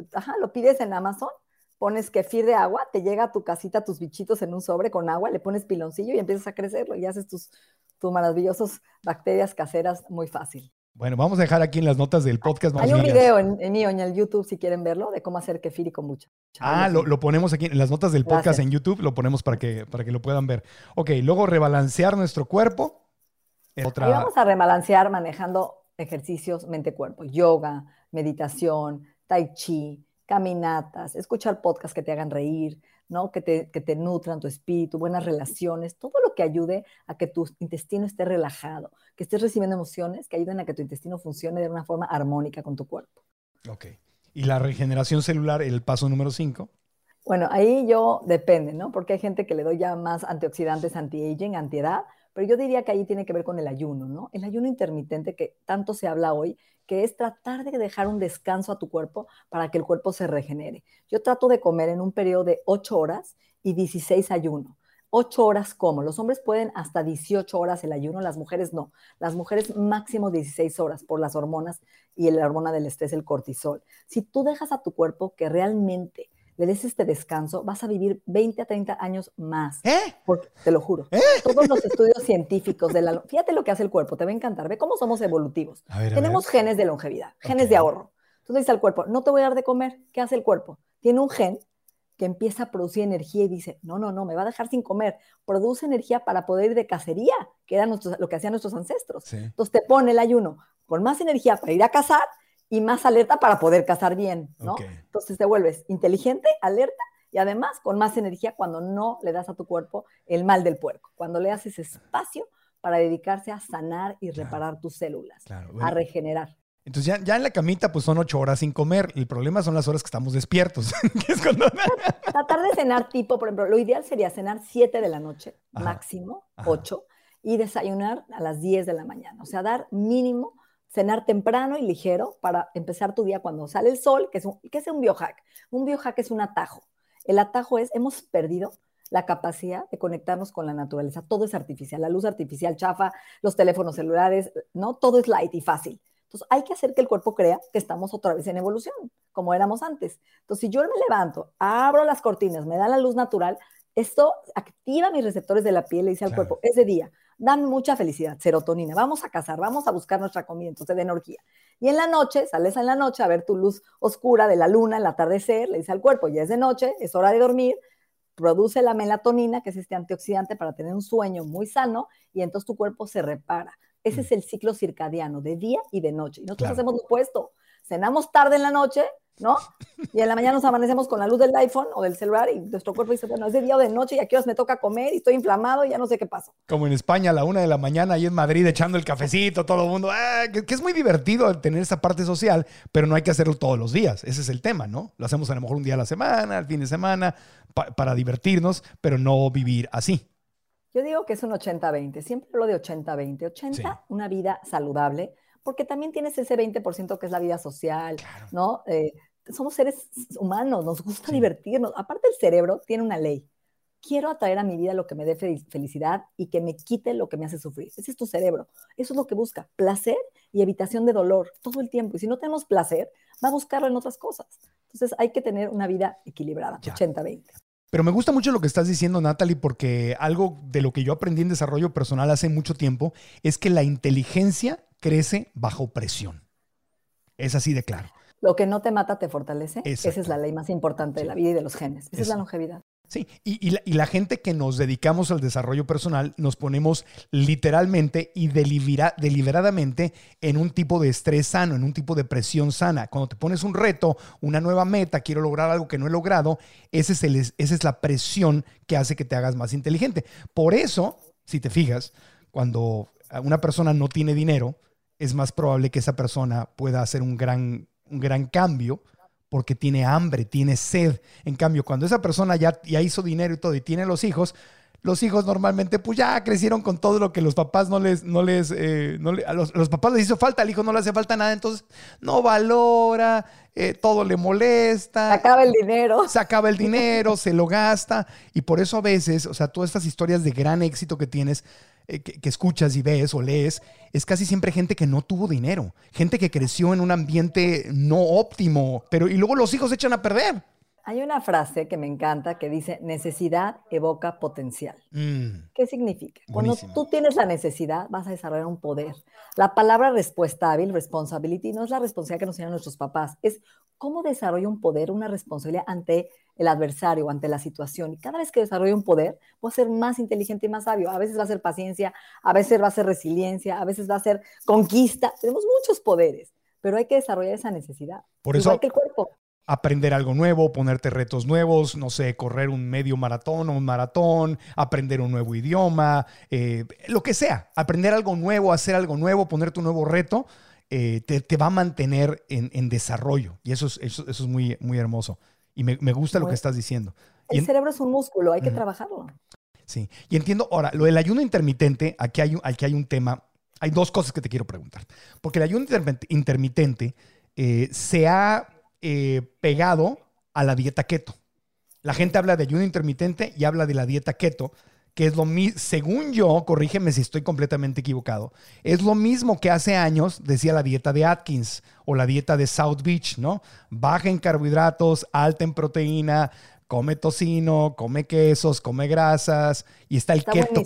lo pides en Amazon, pones kefir de agua, te llega a tu casita tus bichitos en un sobre con agua, le pones piloncillo y empiezas a crecerlo y haces tus maravillosas bacterias caseras muy fácil. Bueno, vamos a dejar aquí en las notas del podcast. Hay un video en el YouTube, si quieren verlo, de cómo hacer kefir y kombucha. Lo ponemos aquí en las notas del podcast en YouTube, lo ponemos para que lo puedan ver. Ok, luego rebalancear nuestro cuerpo. Ahí vamos a rebalancear manejando ejercicios mente-cuerpo, yoga, meditación, tai chi, caminatas, escuchar podcasts que te hagan reír, ¿no? que te nutran tu espíritu, buenas relaciones, todo lo que ayude a que tu intestino esté relajado, que estés recibiendo emociones que ayuden a que tu intestino funcione de una forma armónica con tu cuerpo. Ok. ¿Y la regeneración celular, el paso número 5? Bueno, ahí depende, ¿no? Porque hay gente que le doy ya más antioxidantes, anti-aging, antiedad, pero yo diría que ahí tiene que ver con el ayuno, ¿no? El ayuno intermitente que tanto se habla hoy, que es tratar de dejar un descanso a tu cuerpo para que el cuerpo se regenere. Yo trato de comer en un periodo de 8 horas y 16 ayuno. 8 horas como. Los hombres pueden hasta 18 horas el ayuno, las mujeres no. Las mujeres máximo 16 horas por las hormonas y la hormona del estrés, el cortisol. Si tú dejas a tu cuerpo que realmente le des este descanso, vas a vivir 20 a 30 años más. Porque, te lo juro. Todos los estudios científicos fíjate lo que hace el cuerpo, te va a encantar. Ve cómo somos evolutivos. Tenemos genes de longevidad, genes de ahorro. Entonces dice al cuerpo, no te voy a dar de comer. ¿Qué hace el cuerpo? Tiene un gen que empieza a producir energía y dice, no, me va a dejar sin comer. Produce energía para poder ir de cacería, que era lo que hacían nuestros ancestros. Sí. Entonces te pone el ayuno con más energía para ir a cazar y más alerta para poder cazar bien, ¿no? Entonces te vuelves inteligente, alerta y además con más energía cuando no le das a tu cuerpo el mal del puerco, cuando le haces espacio para dedicarse a sanar y reparar tus células, a regenerar. Entonces ya en la camita pues son 8 horas sin comer. El problema son las horas que estamos despiertos. Que es cuando... Tratar de cenar por ejemplo, lo ideal sería cenar 7 de la noche, máximo 8, y desayunar a las 10 de la mañana. O sea, dar mínimo, cenar temprano y ligero para empezar tu día cuando sale el sol, que es un biohack. Un biohack es un atajo. El atajo hemos perdido la capacidad de conectarnos con la naturaleza. Todo es artificial, la luz artificial chafa, los teléfonos celulares, ¿no? Todo es light y fácil. Entonces, hay que hacer que el cuerpo crea que estamos otra vez en evolución, como éramos antes. Entonces, si yo me levanto, abro las cortinas, me da la luz natural, esto activa mis receptores de la piel y dice al cuerpo, es de día, dan mucha felicidad, serotonina, vamos a cazar, vamos a buscar nuestra comida, entonces de energía. Y en la noche, sales en la noche a ver tu luz oscura de la luna, el atardecer, le dice al cuerpo, ya es de noche, es hora de dormir, produce la melatonina, que es este antioxidante para tener un sueño muy sano, y entonces tu cuerpo se repara. Ese es el ciclo circadiano, de día y de noche. Y nosotros hacemos lo opuesto. Cenamos tarde en la noche, ¿no? Y en la mañana nos amanecemos con la luz del iPhone o del celular y nuestro cuerpo dice, bueno, es de día o de noche y a qué horas me toca comer y estoy inflamado y ya no sé qué pasa. Como en España a la 1 de la mañana, ahí en Madrid echando el cafecito, todo el mundo. Que es muy divertido tener esa parte social, pero no hay que hacerlo todos los días. Ese es el tema, ¿no? Lo hacemos a lo mejor un día a la semana, al fin de semana, para divertirnos, pero no vivir así. Yo digo que es un 80-20, siempre hablo de 80-20. 80, una vida saludable, porque también tienes ese 20% que es la vida social, ¿no? Somos seres humanos, nos gusta divertirnos. Aparte el cerebro tiene una ley. Quiero atraer a mi vida lo que me dé felicidad y que me quite lo que me hace sufrir. Ese es tu cerebro. Eso es lo que busca, placer y evitación de dolor todo el tiempo. Y si no tenemos placer, va a buscarlo en otras cosas. Entonces hay que tener una vida equilibrada, 80-20. Pero me gusta mucho lo que estás diciendo, Natalie, porque algo de lo que yo aprendí en desarrollo personal hace mucho tiempo es que la inteligencia crece bajo presión. Es así de claro. Lo que no te mata te fortalece. Exacto. Esa es la ley más importante de la vida y de los genes. Esa es la longevidad. Sí, y la gente que nos dedicamos al desarrollo personal nos ponemos literalmente y deliberadamente en un tipo de estrés sano, en un tipo de presión sana. Cuando te pones un reto, una nueva meta, quiero lograr algo que no he logrado, esa es la presión que hace que te hagas más inteligente. Por eso, si te fijas, cuando una persona no tiene dinero, es más probable que esa persona pueda hacer un gran cambio, porque tiene hambre, tiene sed. En cambio, cuando esa persona ya hizo dinero y todo y tiene los hijos normalmente pues ya crecieron con todo lo que los papás a los papás les hizo falta, al hijo no le hace falta nada, entonces no valora, todo le molesta. Se acaba el dinero. Se acaba el dinero, se lo gasta. Y por eso a veces, o sea, todas estas historias de gran éxito que tienes, que escuchas y ves o lees, es casi siempre gente que no tuvo dinero, gente que creció en un ambiente no óptimo, y luego los hijos se echan a perder. Hay una frase que me encanta que dice, necesidad evoca potencial. ¿Qué significa? Buenísimo. Cuando tú tienes la necesidad, vas a desarrollar un poder. La palabra respuesta hábil, responsibility, no es la responsabilidad que nos enseñan nuestros papás, es cómo desarrollo un poder, una responsabilidad ante el adversario, ante la situación. Y cada vez que desarrollo un poder, voy a ser más inteligente y más sabio. A veces va a ser paciencia, a veces va a ser resiliencia, a veces va a ser conquista. Tenemos muchos poderes, pero hay que desarrollar esa necesidad. Por eso, igual que el cuerpo. Aprender algo nuevo, ponerte retos nuevos, no sé, correr un medio maratón o un maratón, aprender un nuevo idioma, lo que sea. Aprender algo nuevo, hacer algo nuevo, ponerte un nuevo reto, te va a mantener en desarrollo. Y eso es muy, muy hermoso. Y me gusta lo que estás diciendo. El cerebro es un músculo, hay que trabajarlo. Sí, y entiendo. Ahora, lo del ayuno intermitente, aquí hay un tema. Hay dos cosas que te quiero preguntar. Porque el ayuno intermitente se ha pegado a la dieta keto. La gente habla de ayuno intermitente y habla de la dieta keto, que es lo mismo, según yo, corrígeme si estoy completamente equivocado, es lo mismo que hace años decía la dieta de Atkins o la dieta de South Beach, ¿no? Baja en carbohidratos, alta en proteína, come tocino, come quesos, come grasas, y está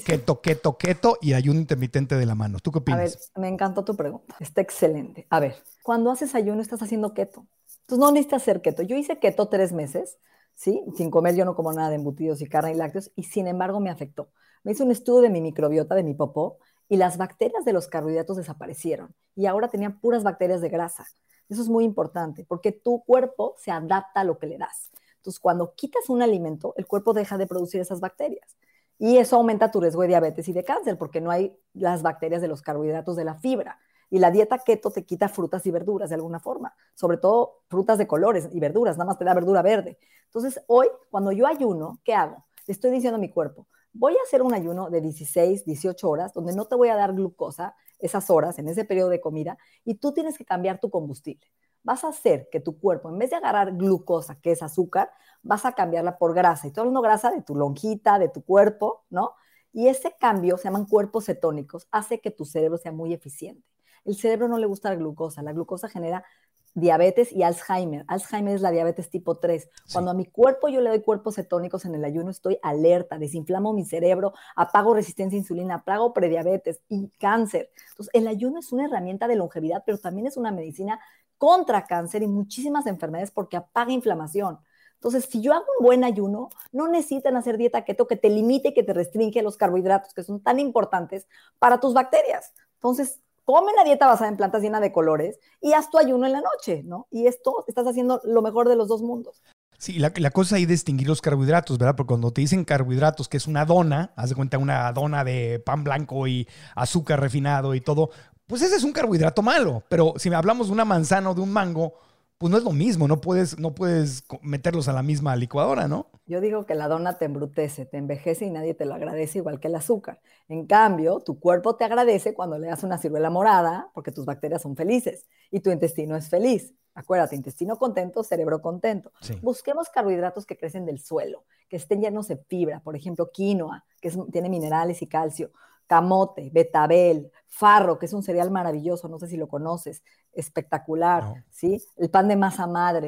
keto y ayuno intermitente de la mano. ¿Tú qué opinas? A ver, me encantó tu pregunta. Está excelente. A ver, cuando haces ayuno estás haciendo keto. Entonces no necesitas hacer keto. Yo hice keto 3 meses, ¿sí? Sin comer, yo no como nada de embutidos y carne y lácteos, y sin embargo me afectó. Me hice un estudio de mi microbiota, de mi popó, y las bacterias de los carbohidratos desaparecieron. Y ahora tenía puras bacterias de grasa. Eso es muy importante, porque tu cuerpo se adapta a lo que le das. Entonces, cuando quitas un alimento, el cuerpo deja de producir esas bacterias. Y eso aumenta tu riesgo de diabetes y de cáncer, porque no hay las bacterias de los carbohidratos de la fibra. Y la dieta keto te quita frutas y verduras de alguna forma, sobre todo frutas de colores y verduras, nada más te da verdura verde. Entonces, hoy, cuando yo ayuno, ¿qué hago? Le estoy diciendo a mi cuerpo, voy a hacer un ayuno de 16, 18 horas, donde no te voy a dar glucosa esas horas, en ese periodo de comida, y tú tienes que cambiar tu combustible. Vas a hacer que tu cuerpo, en vez de agarrar glucosa, que es azúcar, vas a cambiarla por grasa. Y estoy hablando grasa de tu lonjita, de tu cuerpo, ¿no? Y ese cambio, se llaman cuerpos cetónicos, hace que tu cerebro sea muy eficiente. El cerebro no le gusta la glucosa genera diabetes y Alzheimer. Alzheimer es la diabetes tipo 3. Sí. Cuando a mi cuerpo yo le doy cuerpos cetónicos en el ayuno, estoy alerta, desinflamo mi cerebro, apago resistencia a insulina, apago prediabetes y cáncer. Entonces, el ayuno es una herramienta de longevidad, pero también es una medicina contra cáncer y muchísimas enfermedades porque apaga inflamación. Entonces, si yo hago un buen ayuno, no necesitan hacer dieta keto que te limite y que te restringe los carbohidratos que son tan importantes para tus bacterias. Entonces, come la dieta basada en plantas llena de colores y haz tu ayuno en la noche, ¿no? Y esto estás haciendo lo mejor de los dos mundos. Sí, la cosa ahí es distinguir los carbohidratos, ¿verdad? Porque cuando te dicen carbohidratos, que es una dona, haz de cuenta una dona de pan blanco y azúcar refinado y todo, pues ese es un carbohidrato malo. Pero si hablamos de una manzana o de un mango, pues no es lo mismo, no puedes meterlos a la misma licuadora, ¿no? Yo digo que la dona te embrutece, te envejece y nadie te lo agradece igual que el azúcar. En cambio, tu cuerpo te agradece cuando le das una ciruela morada porque tus bacterias son felices y tu intestino es feliz. Acuérdate, intestino contento, cerebro contento. Sí. Busquemos carbohidratos que crecen del suelo, que estén llenos de fibra, por ejemplo, quinoa, que tiene minerales y calcio, camote, betabel, farro, que es un cereal maravilloso, no sé si lo conoces, espectacular, no. ¿Sí? El pan de masa madre. Sí.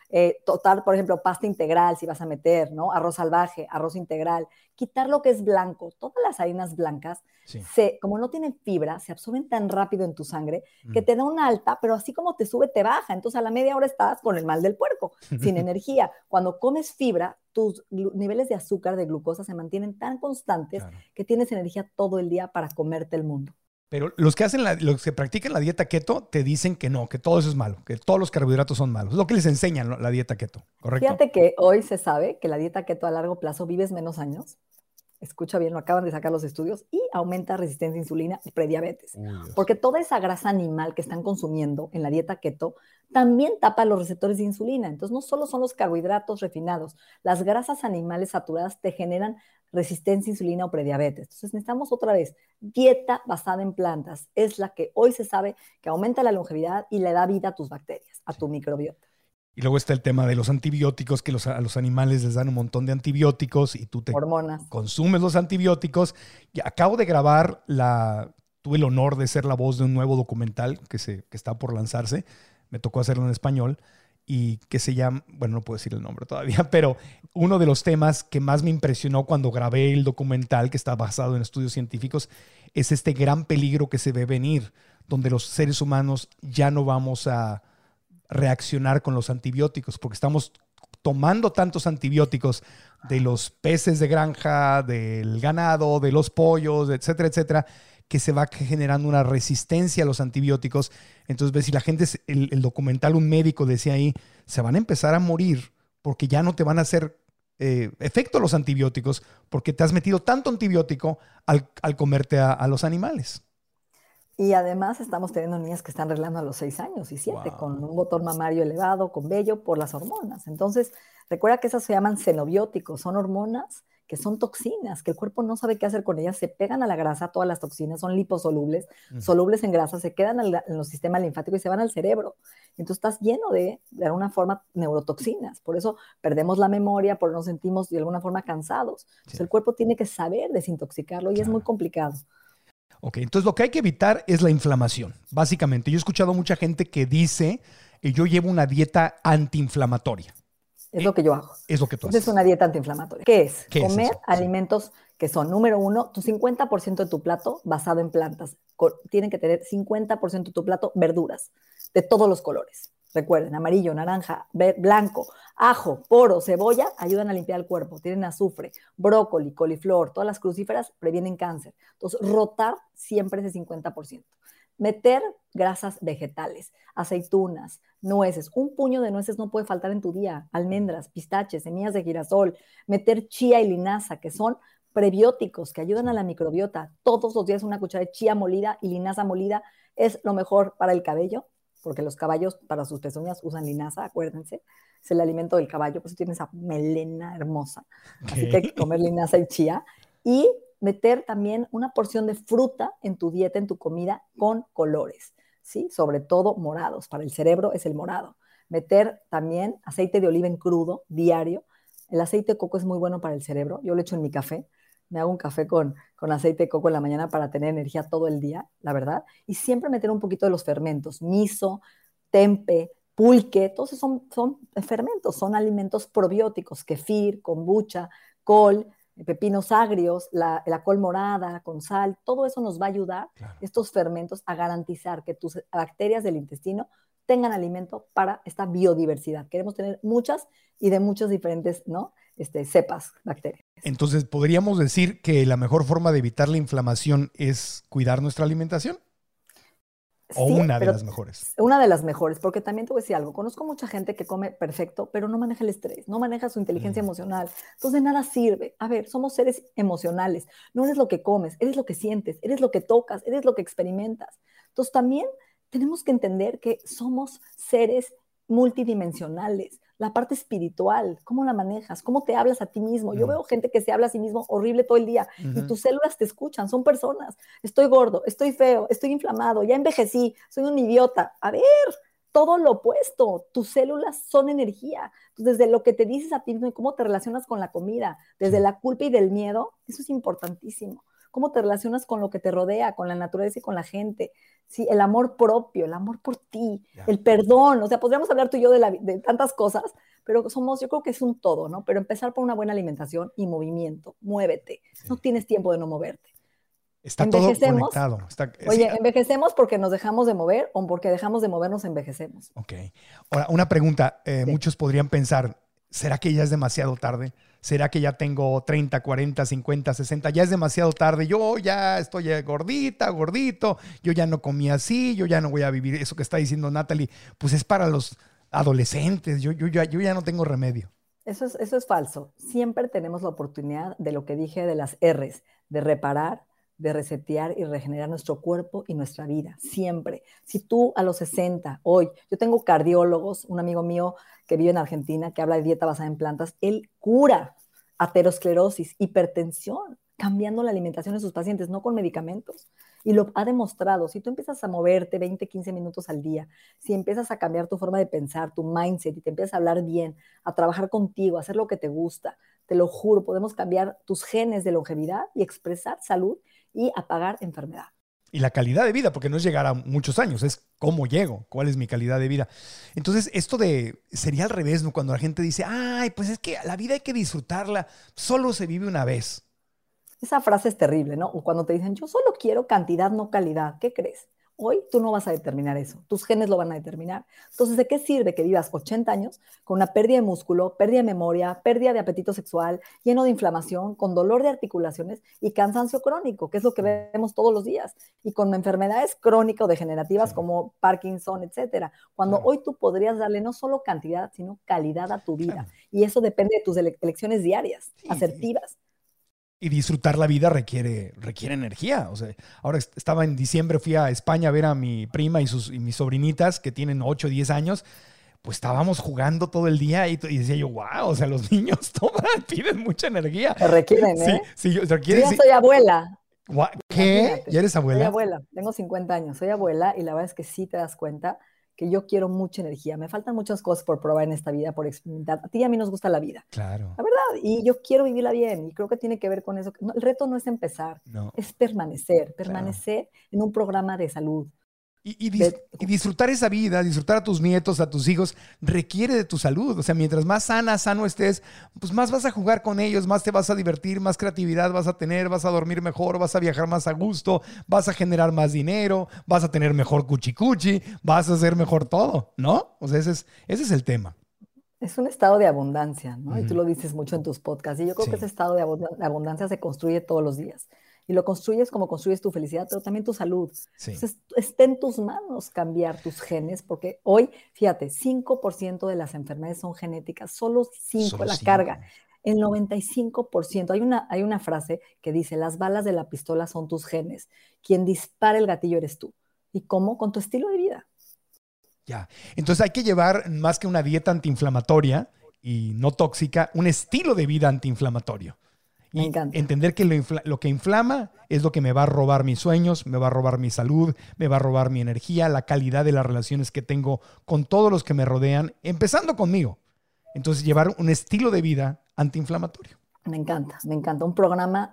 Total, por ejemplo, pasta integral si vas a meter, ¿no? Arroz salvaje, arroz integral. Quitar lo que es blanco. Todas las harinas blancas, Sí. como no tienen fibra, se absorben tan rápido en tu sangre que te da una alta, pero así como te sube, te baja. Entonces a la media hora estás con el mal del puerco, sin energía. Cuando comes fibra, tus niveles de azúcar, de glucosa, se mantienen tan constantes que tienes energía todo el día para comerte el mundo. Pero los que practican la dieta keto te dicen que no, que todo eso es malo, que todos los carbohidratos son malos. Es lo que les enseñan, ¿no? La dieta keto, ¿correcto? Fíjate que hoy se sabe que la dieta keto a largo plazo vives menos años. Escucha bien, lo acaban de sacar los estudios, y aumenta resistencia a insulina y prediabetes. Porque toda esa grasa animal que están consumiendo en la dieta keto también tapa los receptores de insulina. Entonces no solo son los carbohidratos refinados, las grasas animales saturadas te generan resistencia a insulina o prediabetes. Entonces necesitamos otra vez dieta basada en plantas. Es la que hoy se sabe que aumenta la longevidad y le da vida a tus bacterias, a tu microbiota. Y luego está el tema de los antibióticos, que a los animales les dan un montón de antibióticos y tú te consumes los antibióticos. Y acabo de grabar, tuve el honor de ser la voz de un nuevo documental que está por lanzarse. Me tocó hacerlo en español y que se llama, bueno, no puedo decir el nombre todavía, pero uno de los temas que más me impresionó cuando grabé el documental, que está basado en estudios científicos, es este gran peligro que se ve venir, donde los seres humanos ya no vamos a reaccionar con los antibióticos, porque estamos tomando tantos antibióticos de los peces de granja, del ganado, de los pollos, etcétera, etcétera, que se va generando una resistencia a los antibióticos. Entonces, ves, si la gente, el documental, un médico decía ahí, se van a empezar a morir porque ya no te van a hacer efecto los antibióticos porque te has metido tanto antibiótico al comerte a los animales. Y además estamos teniendo niñas que están arreglando a los 6 años y 7, con un botón mamario elevado, con vello, por las hormonas. Entonces, recuerda que esas se llaman xenobióticos, son hormonas que son toxinas, que el cuerpo no sabe qué hacer con ellas, se pegan a la grasa, todas las toxinas son liposolubles, solubles en grasa, se quedan en los sistemas linfáticos y se van al cerebro. Entonces estás lleno de alguna forma, neurotoxinas. Por eso perdemos la memoria, por eso nos sentimos de alguna forma cansados. Entonces el cuerpo tiene que saber desintoxicarlo y es muy complicado. Ok, entonces lo que hay que evitar es la inflamación, básicamente. Yo he escuchado mucha gente que dice, yo llevo una dieta antiinflamatoria. Es lo que yo hago. Es lo que tú haces. Es una dieta antiinflamatoria. ¿Qué es? Comer es alimentos que son, número uno, tu 50% de tu plato basado en plantas. Tienen que tener 50% de tu plato verduras, de todos los colores. Recuerden, amarillo, naranja, blanco, ajo, poro, cebolla, ayudan a limpiar el cuerpo. Tienen azufre, brócoli, coliflor, todas las crucíferas previenen cáncer. Entonces, rotar siempre ese 50%. Meter grasas vegetales, aceitunas, nueces. Un puño de nueces no puede faltar en tu día. Almendras, pistaches, semillas de girasol. Meter chía y linaza, que son prebióticos que ayudan a la microbiota. Todos los días una cuchara de chía molida y linaza molida es lo mejor para el cabello, porque los caballos para sus pezuñas usan linaza, acuérdense. Es el alimento del caballo, por eso tiene esa melena hermosa. Así que hay que comer linaza y chía. Y meter también una porción de fruta en tu dieta, en tu comida, con colores, ¿sí? Sobre todo morados. Para el cerebro es el morado. Meter también aceite de oliva en crudo, diario. El aceite de coco es muy bueno para el cerebro. Yo lo echo en mi café. Me hago un café con aceite de coco en la mañana para tener energía todo el día, la verdad. Y siempre meter un poquito de los fermentos. Miso, tempe, pulque, todos esos son fermentos, son alimentos probióticos. Kefir, kombucha, col, pepinos agrios, la col morada con sal, todo eso nos va a ayudar, estos fermentos, a garantizar que tus bacterias del intestino tengan alimento para esta biodiversidad. Queremos tener muchas y de muchas diferentes, ¿no? Cepas bacterias. Entonces, ¿podríamos decir que la mejor forma de evitar la inflamación es cuidar nuestra alimentación? ¿O sí, una de las mejores? Una de las mejores, porque también te voy a decir algo. Conozco mucha gente que come perfecto, pero no maneja el estrés, no maneja su inteligencia emocional. Entonces, de nada sirve. A ver, somos seres emocionales. No eres lo que comes, eres lo que sientes, eres lo que tocas, eres lo que experimentas. Entonces, también tenemos que entender que somos seres multidimensionales. La parte espiritual, ¿cómo la manejas? ¿Cómo te hablas a ti mismo? Yo veo gente que se habla a sí mismo horrible todo el día y tus células te escuchan, son personas. Estoy gordo, estoy feo, estoy inflamado, ya envejecí, soy un idiota. A ver, todo lo opuesto. Tus células son energía. Entonces, desde lo que te dices a ti mismo y cómo te relacionas con la comida, desde la culpa y del miedo, eso es importantísimo. cómo te relacionas con lo que te rodea, con la naturaleza y con la gente. Sí, el amor propio, el amor por ti, el perdón. O sea, podríamos hablar tú y yo de tantas cosas, pero yo creo que es un todo, ¿no? Pero empezar por una buena alimentación y movimiento. Muévete. Sí. No tienes tiempo de no moverte. Está todo conectado. Envejecemos porque nos dejamos de mover o porque dejamos de movernos envejecemos. Ok. Ahora, una pregunta. Muchos podrían pensar, ¿será que ya es demasiado tarde? ¿Será que ya tengo 30, 40, 50, 60? Ya es demasiado tarde. Yo ya estoy gordito. Yo ya no comí así. Yo ya no voy a vivir. Eso que está diciendo Natalie, pues es para los adolescentes. Yo ya no tengo remedio. Eso es falso. Siempre tenemos la oportunidad de lo que dije de las R's, de reparar, de resetear y regenerar nuestro cuerpo y nuestra vida, siempre. Si tú a los 60, hoy, yo tengo cardiólogos, un amigo mío que vive en Argentina, que habla de dieta basada en plantas, él cura aterosclerosis, hipertensión, cambiando la alimentación de sus pacientes, no con medicamentos. Y lo ha demostrado. Si tú empiezas a moverte 20, 15 minutos al día, si empiezas a cambiar tu forma de pensar, tu mindset, y te empiezas a hablar bien, a trabajar contigo, a hacer lo que te gusta, te lo juro, podemos cambiar tus genes de longevidad y expresar salud y apagar enfermedad. Y la calidad de vida, porque no es llegar a muchos años, es cómo llego, cuál es mi calidad de vida. Entonces, esto sería al revés, ¿no? Cuando la gente dice, ay, pues es que la vida hay que disfrutarla, solo se vive una vez. Esa frase es terrible, ¿no? O cuando te dicen, yo solo quiero cantidad, no calidad. ¿Qué crees? Hoy tú no vas a determinar eso. Tus genes lo van a determinar. Entonces, ¿de qué sirve que vivas 80 años con una pérdida de músculo, pérdida de memoria, pérdida de apetito sexual, lleno de inflamación, con dolor de articulaciones y cansancio crónico, que es lo que vemos todos los días, y con enfermedades crónicas o degenerativas como Parkinson, etcétera? Cuando hoy tú podrías darle no solo cantidad, sino calidad a tu vida. Y eso depende de tus elecciones diarias, asertivas. Y disfrutar la vida requiere energía. O sea, ahora estaba en diciembre, fui a España a ver a mi prima y mis sobrinitas que tienen 8 o 10 años. Pues estábamos jugando todo el día y decía yo, wow, o sea, los niños piden mucha energía. Te requieren, ¿eh? Sí, yo soy abuela. ¿Qué? Imagínate. ¿Ya eres abuela? Soy abuela, tengo 50 años, soy abuela y la verdad es que sí te das cuenta que yo quiero mucha energía. Me faltan muchas cosas por probar en esta vida, por experimentar. A ti y a mí nos gusta la vida. Claro. La verdad, y yo quiero vivirla bien y creo que tiene que ver con eso. No, el reto no es empezar, es permanecer en un programa de salud. Y disfrutar esa vida, disfrutar a tus nietos, a tus hijos, requiere de tu salud. O sea, mientras más sano estés, pues más vas a jugar con ellos, más te vas a divertir, más creatividad vas a tener, vas a dormir mejor, vas a viajar más a gusto, vas a generar más dinero, vas a tener mejor cuchicuchi, vas a hacer mejor todo, ¿no? O sea, ese es el tema. Es un estado de abundancia, ¿no? Y tú lo dices mucho en tus podcasts. Y yo creo que ese estado de abundancia se construye todos los días. Y lo construyes como construyes tu felicidad, pero también tu salud. Sí. Entonces, está en tus manos cambiar tus genes, porque hoy, fíjate, 5% de las enfermedades son genéticas, solo 5% la carga. El 95%, hay una frase que dice, las balas de la pistola son tus genes. Quien dispara el gatillo eres tú. ¿Y cómo? Con tu estilo de vida. Ya, entonces hay que llevar más que una dieta antiinflamatoria y no tóxica, un estilo de vida antiinflamatorio. Me encanta. Entender que lo que inflama es lo que me va a robar mis sueños, me va a robar mi salud, me va a robar mi energía, la calidad de las relaciones que tengo con todos los que me rodean, empezando conmigo. Entonces, llevar un estilo de vida antiinflamatorio. Me encanta. Un programa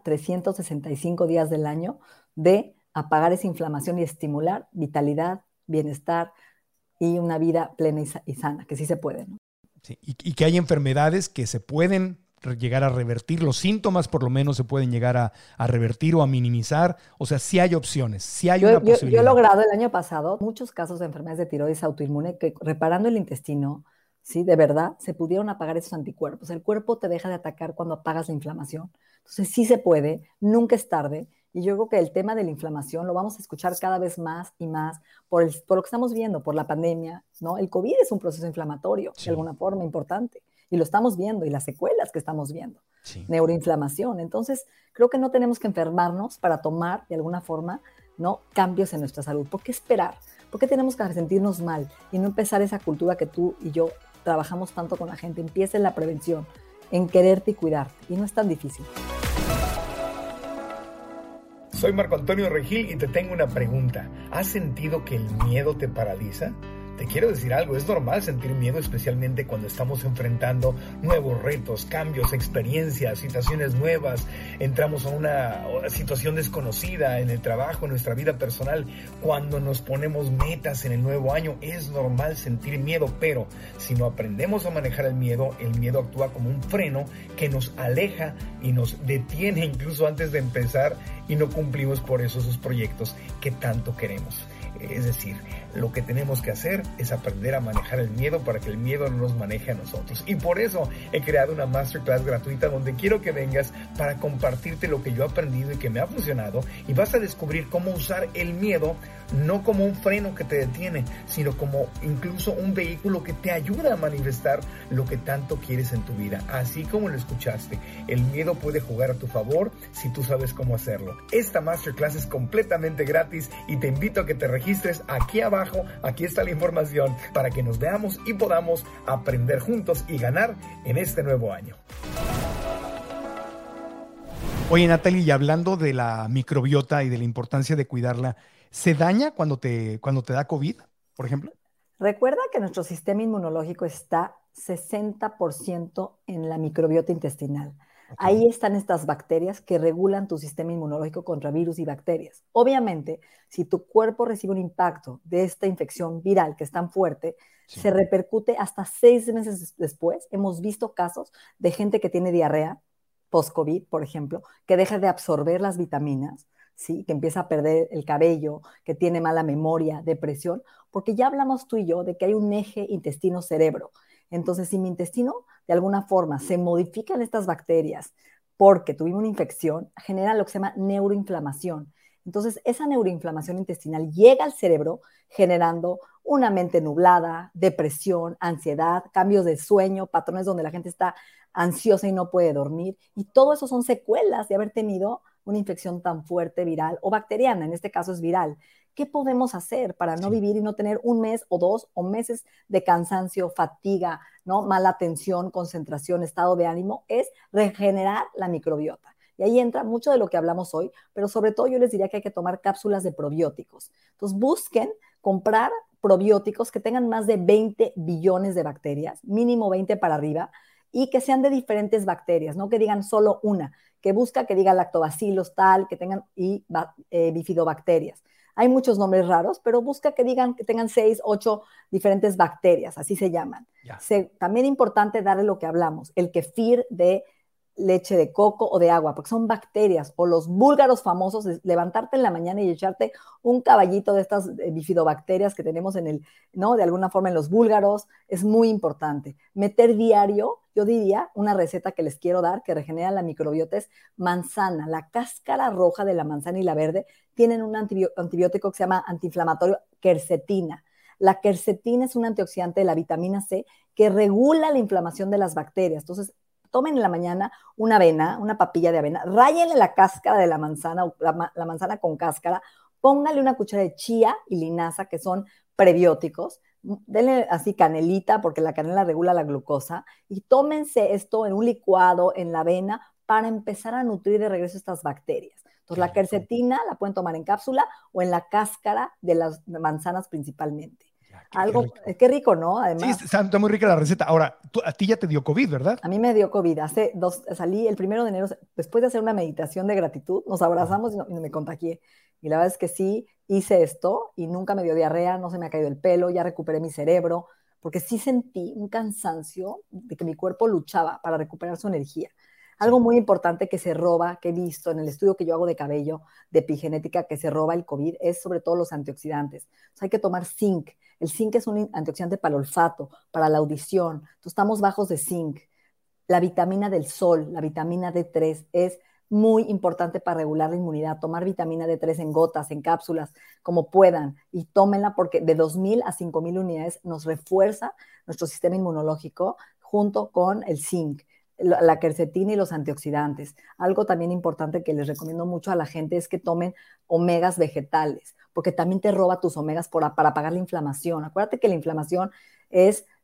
365 días del año de apagar esa inflamación y estimular vitalidad, bienestar y una vida plena y sana, que sí se puede, ¿no? Sí, y que hay enfermedades que se pueden llegar a revertir, los síntomas por lo menos se pueden llegar a revertir o a minimizar. O sea, sí hay opciones, sí hay una posibilidad. Yo he logrado el año pasado muchos casos de enfermedades de tiroides autoinmune que reparando el intestino, sí, de verdad, se pudieron apagar esos anticuerpos. El cuerpo te deja de atacar cuando apagas la inflamación. Entonces sí se puede, nunca es tarde. Y yo creo que el tema de la inflamación lo vamos a escuchar cada vez más y más por lo que estamos viendo, por la pandemia, ¿no? El COVID es un proceso inflamatorio, de alguna forma importante. Y lo estamos viendo, y las secuelas que estamos viendo. Sí. Neuroinflamación. Entonces, creo que no tenemos que enfermarnos para tomar, de alguna forma, ¿no?, cambios en nuestra salud. ¿Por qué esperar? ¿Por qué tenemos que sentirnos mal y no empezar esa cultura que tú y yo trabajamos tanto con la gente? Empieza en la prevención, en quererte y cuidarte. Y no es tan difícil. Soy Marco Antonio Regil y te tengo una pregunta. ¿Has sentido que el miedo te paraliza? Te quiero decir algo, es normal sentir miedo, especialmente cuando estamos enfrentando nuevos retos, cambios, experiencias, situaciones nuevas. Entramos a una situación desconocida en el trabajo, en nuestra vida personal. Cuando nos ponemos metas en el nuevo año, es normal sentir miedo, pero si no aprendemos a manejar el miedo actúa como un freno que nos aleja y nos detiene incluso antes de empezar y no cumplimos por eso esos proyectos que tanto queremos. Es decir, lo que tenemos que hacer es aprender a manejar el miedo para que el miedo no nos maneje a nosotros. Y por eso he creado una masterclass gratuita donde quiero que vengas para compartirte lo que yo he aprendido y que me ha funcionado. Y vas a descubrir cómo usar el miedo no como un freno que te detiene, sino como incluso un vehículo que te ayuda a manifestar lo que tanto quieres en tu vida. Así como lo escuchaste, el miedo puede jugar a tu favor si tú sabes cómo hacerlo. Esta masterclass es completamente gratis y te invito a que te registres aquí abajo. Aquí está la información para que nos veamos y podamos aprender juntos y ganar en este nuevo año. Oye, Natalie, y hablando de la microbiota y de la importancia de cuidarla, ¿se daña cuando te da COVID, por ejemplo? Recuerda que nuestro sistema inmunológico está 60% en la microbiota intestinal. Okay. Ahí están estas bacterias que regulan tu sistema inmunológico contra virus y bacterias. Obviamente, si tu cuerpo recibe un impacto de esta infección viral que es tan fuerte, sí, se repercute hasta 6 meses después. Hemos visto casos de gente que tiene diarrea post-COVID, por ejemplo, que deja de absorber las vitaminas, ¿sí? Que empieza a perder el cabello, que tiene mala memoria, depresión, porque ya hablamos tú y yo de que hay un eje intestino-cerebro. Entonces, si mi intestino de alguna forma se modifican estas bacterias porque tuvimos una infección, genera lo que se llama neuroinflamación. Entonces, esa neuroinflamación intestinal llega al cerebro generando una mente nublada, depresión, ansiedad, cambios de sueño, patrones donde la gente está ansiosa y no puede dormir. Y todo eso son secuelas de haber tenido una infección tan fuerte viral o bacteriana, en este caso es viral. ¿Qué podemos hacer para no vivir y no tener un mes o 2 o meses de cansancio, fatiga, ¿no? Mala atención, concentración, estado de ánimo? Es regenerar la microbiota. Y ahí entra mucho de lo que hablamos hoy, pero sobre todo yo les diría que hay que tomar cápsulas de probióticos. Entonces busquen comprar probióticos que tengan más de 20 billones de bacterias, mínimo 20 para arriba, y que sean de diferentes bacterias, no que digan solo una, que busca que diga lactobacillus tal, que tengan bifidobacterias. Hay muchos nombres raros, pero busca que digan que tengan 6, 8 diferentes bacterias, así se llaman. También importante darle lo que hablamos, el kefir de leche de coco o de agua, porque son bacterias, o los búlgaros famosos, de levantarte en la mañana y echarte un caballito de estas bifidobacterias que tenemos en el, ¿no? De alguna forma en los búlgaros, es muy importante. Meter diario, yo diría, una receta que les quiero dar que regenera la microbiota es manzana. La cáscara roja de la manzana y la verde tienen un antibiótico que se llama antiinflamatorio quercetina. La quercetina es un antioxidante de la vitamina C que regula la inflamación de las bacterias. Entonces, tomen en la mañana una avena, una papilla de avena, ráyenle la cáscara de la manzana, la manzana con cáscara, póngale una cuchara de chía y linaza, que son prebióticos, denle así canelita, porque la canela regula la glucosa, y tómense esto en un licuado, en la avena, para empezar a nutrir de regreso estas bacterias. Entonces, la quercetina la pueden tomar en cápsula o en la cáscara de las manzanas principalmente. Qué rico, ¿no? Además. Sí, está muy rica la receta. Ahora, a ti ya te dio COVID, ¿verdad? A mí me dio COVID. Salí el 1 de enero, después de hacer una meditación de gratitud, nos abrazamos y me contagié. Y la verdad es que sí, hice esto y nunca me dio diarrea, no se me ha caído el pelo, ya recuperé mi cerebro, porque sí sentí un cansancio de que mi cuerpo luchaba para recuperar su energía. Algo muy importante que se roba, que he visto en el estudio que yo hago de cabello, de epigenética, que se roba el COVID, es sobre todo los antioxidantes. O sea, hay que tomar zinc. El zinc es un antioxidante para el olfato, para la audición. Entonces, estamos bajos de zinc. La vitamina del sol, la vitamina D3, es muy importante para regular la inmunidad. Tomar vitamina D3 en gotas, en cápsulas, como puedan. Y tómenla porque de 2,000 a 5,000 unidades nos refuerza nuestro sistema inmunológico junto con el zinc, la quercetina y los antioxidantes. Algo también importante que les recomiendo mucho a la gente es que tomen omegas vegetales, porque también te roba tus omegas para apagar la inflamación. Acuérdate que la inflamación es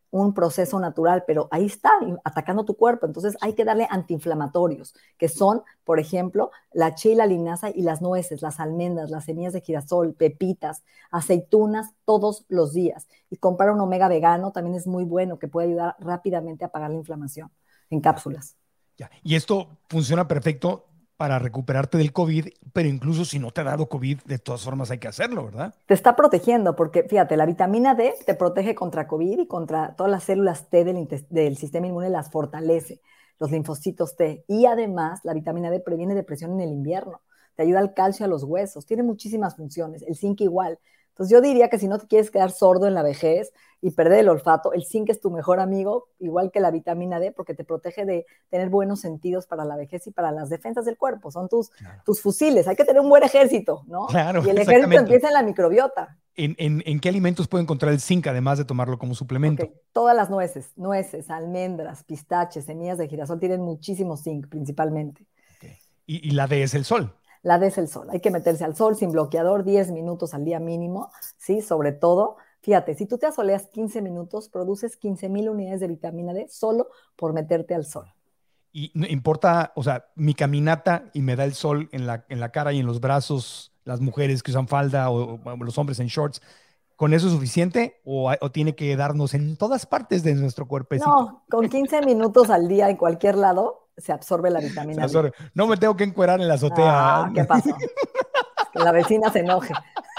un proceso natural, pero ahí está, atacando tu cuerpo. Entonces hay que darle antiinflamatorios, que son, por ejemplo, la chía y la linaza y las nueces, las almendras, las semillas de girasol, pepitas, aceitunas todos los días. Y comprar un omega vegano también es muy bueno, que puede ayudar rápidamente a apagar la inflamación en cápsulas. Ya. Y esto funciona perfecto para recuperarte del COVID, pero incluso si no te ha dado COVID, de todas formas hay que hacerlo, ¿verdad? Te está protegiendo, porque fíjate, la vitamina D te protege contra COVID y contra todas las células T del sistema inmune, las fortalece, los linfocitos T. Y además, la vitamina D previene depresión en el invierno, te ayuda al calcio, a los huesos, tiene muchísimas funciones, el zinc igual. Entonces yo diría que si no te quieres quedar sordo en la vejez y perder el olfato, el zinc es tu mejor amigo, igual que la vitamina D, porque te protege de tener buenos sentidos para la vejez y para las defensas del cuerpo. Son tus fusiles. Hay que tener un buen ejército, ¿no? Claro, y el ejército empieza en la microbiota. ¿En qué alimentos puedo encontrar el zinc, además de tomarlo como suplemento? Okay. Todas las nueces, almendras, pistaches, semillas de girasol tienen muchísimo zinc, principalmente. Okay. ¿Y la D es el sol? La D es el sol. Hay que meterse al sol sin bloqueador 10 minutos al día mínimo, ¿sí? Sobre todo, fíjate, si tú te asoleas 15 minutos, produces 15,000 unidades de vitamina D solo por meterte al sol. Y no importa, o sea, mi caminata y me da el sol en la cara y en los brazos, las mujeres que usan falda o los hombres en shorts, ¿con eso es suficiente o tiene que darnos en todas partes de nuestro cuerpecito? No, con 15 minuos al día en cualquier lado se absorbe la vitamina D. No me tengo que encuerar en la azotea. ¿Qué pasó? Que la vecina se enoje.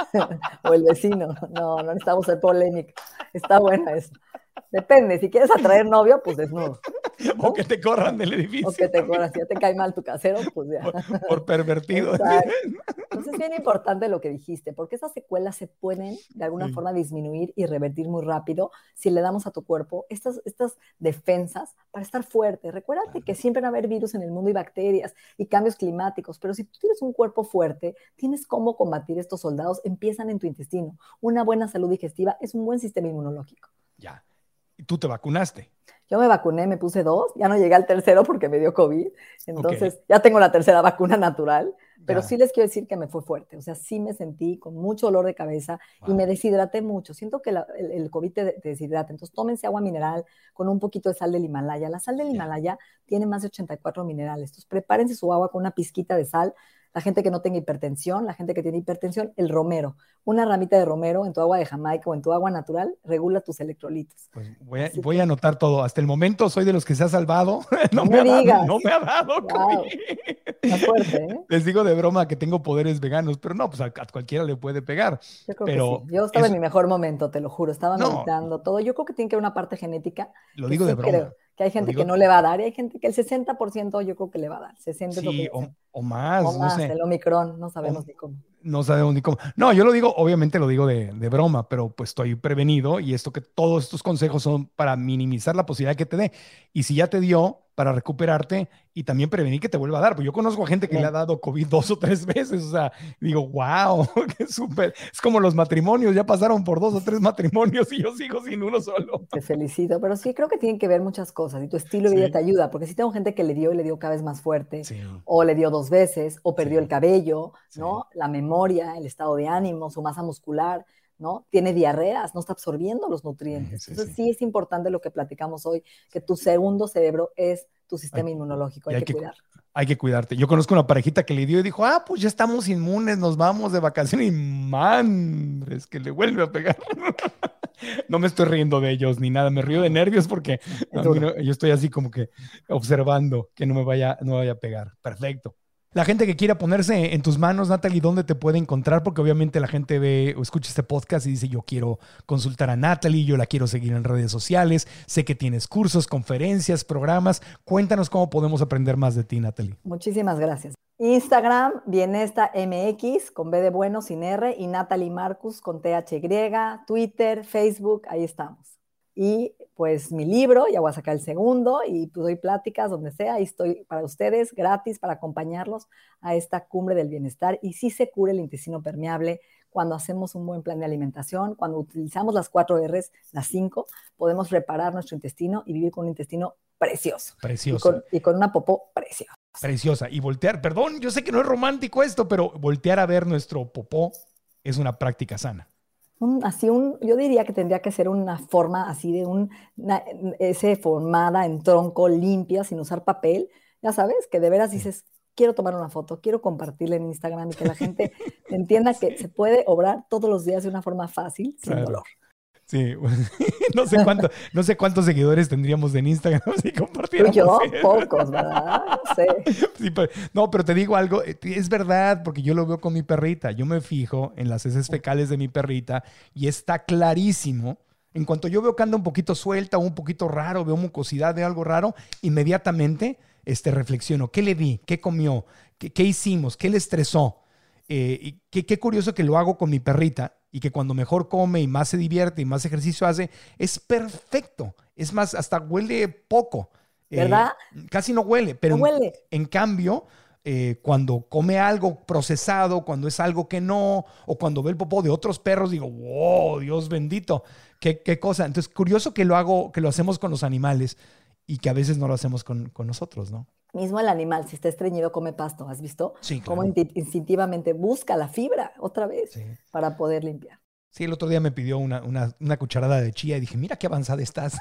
O el vecino. No necesitamos ser polémica. Está buena eso. Depende, si quieres atraer novio, pues desnudo, ¿no? O que te corran del edificio. O que te corran, si ya te cae mal tu casero, pues ya. Por pervertido. Exacto. Entonces es bien importante lo que dijiste, porque esas secuelas se pueden de alguna forma disminuir y revertir muy rápido si le damos a tu cuerpo estas defensas para estar fuerte. Recuérdate que siempre va a haber virus en el mundo y bacterias y cambios climáticos, pero si tú tienes un cuerpo fuerte, tienes cómo combatir estos soldados, empiezan en tu intestino. Una buena salud digestiva es un buen sistema inmunológico. Ya. ¿Y tú te vacunaste? Yo me vacuné, me puse 2, ya no llegué al tercero porque me dio COVID, entonces ya tengo la tercera vacuna natural, pero sí les quiero decir que me fue fuerte, o sea, sí me sentí con mucho dolor de cabeza y me deshidraté mucho. Siento que el COVID te deshidrata, entonces tómense agua mineral con un poquito de sal del Himalaya. La sal del Himalaya tiene más de 84 minerales, entonces prepárense su agua con una pizquita de sal. La gente que no tenga hipertensión, la gente que tiene hipertensión, el romero. Una ramita de romero en tu agua de Jamaica o en tu agua natural regula tus electrolitos. Pues voy a anotar todo. Hasta el momento soy de los que se ha salvado. No me digas. No me ha dado. Wow. Está fuerte, ¿eh? Les digo de broma que tengo poderes veganos, pero no, pues a cualquiera le puede pegar. Yo creo que sí. Yo estaba en mi mejor momento, te lo juro. Estaba meditando todo. Yo creo que tiene que haber una parte genética. Lo digo de broma. Creo que hay gente que no le va a dar y hay gente que el 60% yo creo que le va a dar. 60 sí, o más. O más, no sé. el Omicron, no sabemos ni cómo. No sabemos ni cómo. No, yo lo digo, obviamente lo digo de broma, pero pues estoy prevenido y todos estos consejos son para minimizar la posibilidad que te dé. Y si ya te dio, para recuperarte y también prevenir que te vuelva a dar. Pues yo conozco a gente que le ha dado COVID 2 o 3 veces, o sea, digo, wow, qué súper. Es como los matrimonios, ya pasaron por 2 o 3 matrimonios y yo sigo sin uno solo. Te felicito, pero sí creo que tienen que ver muchas cosas y tu estilo de vida te ayuda, porque si tengo gente que le dio y le dio cada vez más fuerte, o le dio 2 veces, o perdió el cabello, ¿no? La memoria, el estado de ánimo, su masa muscular, ¿no? Tiene diarreas, no está absorbiendo los nutrientes. Entonces sí es importante lo que platicamos hoy, que tu segundo cerebro es tu sistema inmunológico, hay que cuidar. Hay que cuidarte. Yo conozco una parejita que le dio y dijo, pues ya estamos inmunes, nos vamos de vacaciones y es que le vuelve a pegar. No me estoy riendo de ellos ni nada, me río de nervios porque yo estoy así como que observando que no me vaya a pegar. Perfecto. La gente que quiera ponerse en tus manos, Natalie, ¿dónde te puede encontrar? Porque obviamente la gente ve o escucha este podcast y dice, yo quiero consultar a Natalie, yo la quiero seguir en redes sociales, sé que tienes cursos, conferencias, programas. Cuéntanos cómo podemos aprender más de ti, Natalie. Muchísimas gracias. Instagram, Bienesta MX, con B de bueno, sin R, y Natalie Marcus, con THY, Twitter, Facebook, ahí estamos. Y pues mi libro, ya voy a sacar el segundo y pues doy pláticas donde sea y estoy para ustedes gratis para acompañarlos a esta cumbre del bienestar y sí se cura el intestino permeable cuando hacemos un buen plan de alimentación, cuando utilizamos las 4 R's, las 5, podemos reparar nuestro intestino y vivir con un intestino precioso. Precioso. Y con una popó preciosa. Preciosa. Y voltear, perdón, yo sé que no es romántico esto, pero voltear a ver nuestro popó es una práctica sana. Yo diría que tendría que ser una forma así de ese formada en tronco, limpia, sin usar papel, ya sabes, que de veras dices, quiero tomar una foto, quiero compartirla en Instagram y que la gente entienda que se puede obrar todos los días de una forma fácil, sin dolor. Sí, no sé cuántos seguidores tendríamos en Instagram si compartiéramos. Yo, pocos, ¿verdad? No sé. Sí, pero te digo algo, es verdad, porque yo lo veo con mi perrita. Yo me fijo en las heces fecales de mi perrita y está clarísimo. En cuanto yo veo que anda un poquito suelta o un poquito raro, veo mucosidad, veo algo raro, inmediatamente reflexiono. ¿Qué le di? ¿Qué comió? ¿Qué hicimos? ¿Qué le estresó? Y qué curioso que lo hago con mi perrita y que cuando mejor come y más se divierte y más ejercicio hace, es perfecto. Es más, hasta huele poco. ¿Verdad? Casi no huele, pero no huele. En cambio, cuando come algo procesado, cuando es algo que no, o cuando ve el popó de otros perros, digo, wow, Dios bendito, qué cosa. Entonces, curioso que lo hacemos con los animales y que a veces no lo hacemos con nosotros, ¿no? Mismo el animal, si está estreñido, come pasto, ¿has visto? Sí, claro. Cómo instintivamente busca la fibra otra vez para poder limpiar. Sí, el otro día me pidió una cucharada de chía y dije, mira qué avanzada estás.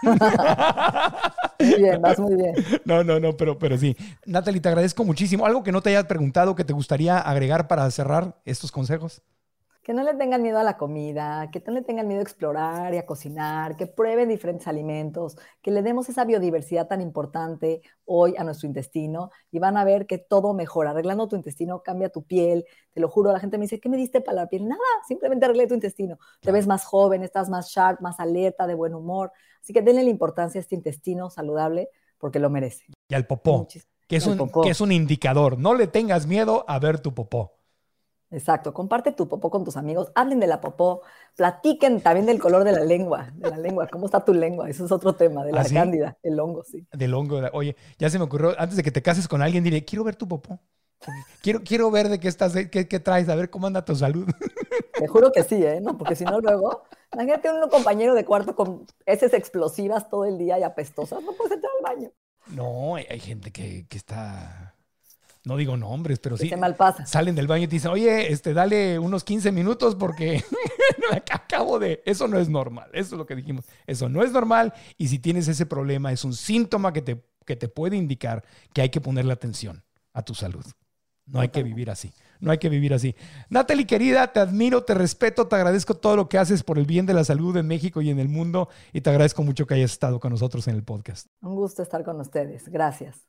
Muy bien, vas muy bien. No, pero sí. Natalie, te agradezco muchísimo. ¿Algo que no te haya preguntado que te gustaría agregar para cerrar estos consejos? Que no le tengan miedo a la comida, que no le tengan miedo a explorar y a cocinar, que prueben diferentes alimentos, que le demos esa biodiversidad tan importante hoy a nuestro intestino y van a ver que todo mejora. Arreglando tu intestino cambia tu piel, te lo juro. La gente me dice, ¿qué me diste para la piel? Nada, simplemente arreglé tu intestino. Claro. Te ves más joven, estás más sharp, más alerta, de buen humor. Así que denle la importancia a este intestino saludable porque lo merece. Y al popó, que es un indicador. No le tengas miedo a ver tu popó. Exacto, comparte tu popó con tus amigos, hablen de la popó, platiquen también del color de la lengua, cómo está tu lengua, eso es otro tema, de la cándida, el hongo, sí. Del hongo, oye, ya se me ocurrió, antes de que te cases con alguien, diré, quiero ver tu popó, quiero ver de qué estás, qué traes, a ver cómo anda tu salud. Te juro que sí, ¿no? Porque si no luego, imagínate un compañero de cuarto con heces explosivas todo el día y apestosas, no puedes entrar al baño. No, hay gente que está... No digo nombres, pero sí. Se malpasa. Salen del baño y te dicen, oye, dale unos 15 minutos porque acabo de... Eso no es normal. Eso es lo que dijimos. Eso no es normal. Y si tienes ese problema, es un síntoma que te puede indicar que hay que ponerle atención a tu salud. No hay que vivir así. No hay que vivir así. Natalie, querida, te admiro, te respeto, te agradezco todo lo que haces por el bien de la salud en México y en el mundo. Y te agradezco mucho que hayas estado con nosotros en el podcast. Un gusto estar con ustedes. Gracias.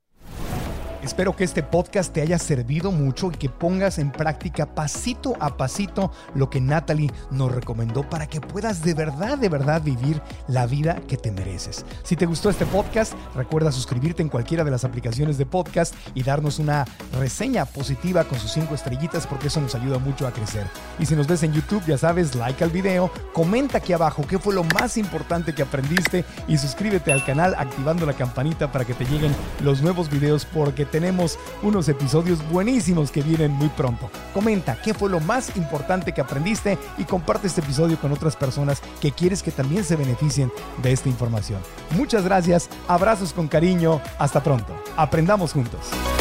Espero que este podcast te haya servido mucho y que pongas en práctica pasito a pasito lo que Natalie nos recomendó para que puedas de verdad vivir la vida que te mereces. Si te gustó este podcast, recuerda suscribirte en cualquiera de las aplicaciones de podcast y darnos una reseña positiva con sus 5 estrellitas porque eso nos ayuda mucho a crecer. Y si nos ves en YouTube, ya sabes, like al video, comenta aquí abajo qué fue lo más importante que aprendiste y suscríbete al canal activando la campanita para que te lleguen los nuevos videos porque tenemos unos episodios buenísimos que vienen muy pronto. Comenta qué fue lo más importante que aprendiste y comparte este episodio con otras personas que quieres que también se beneficien de esta información. Muchas gracias, abrazos con cariño, hasta pronto. Aprendamos juntos.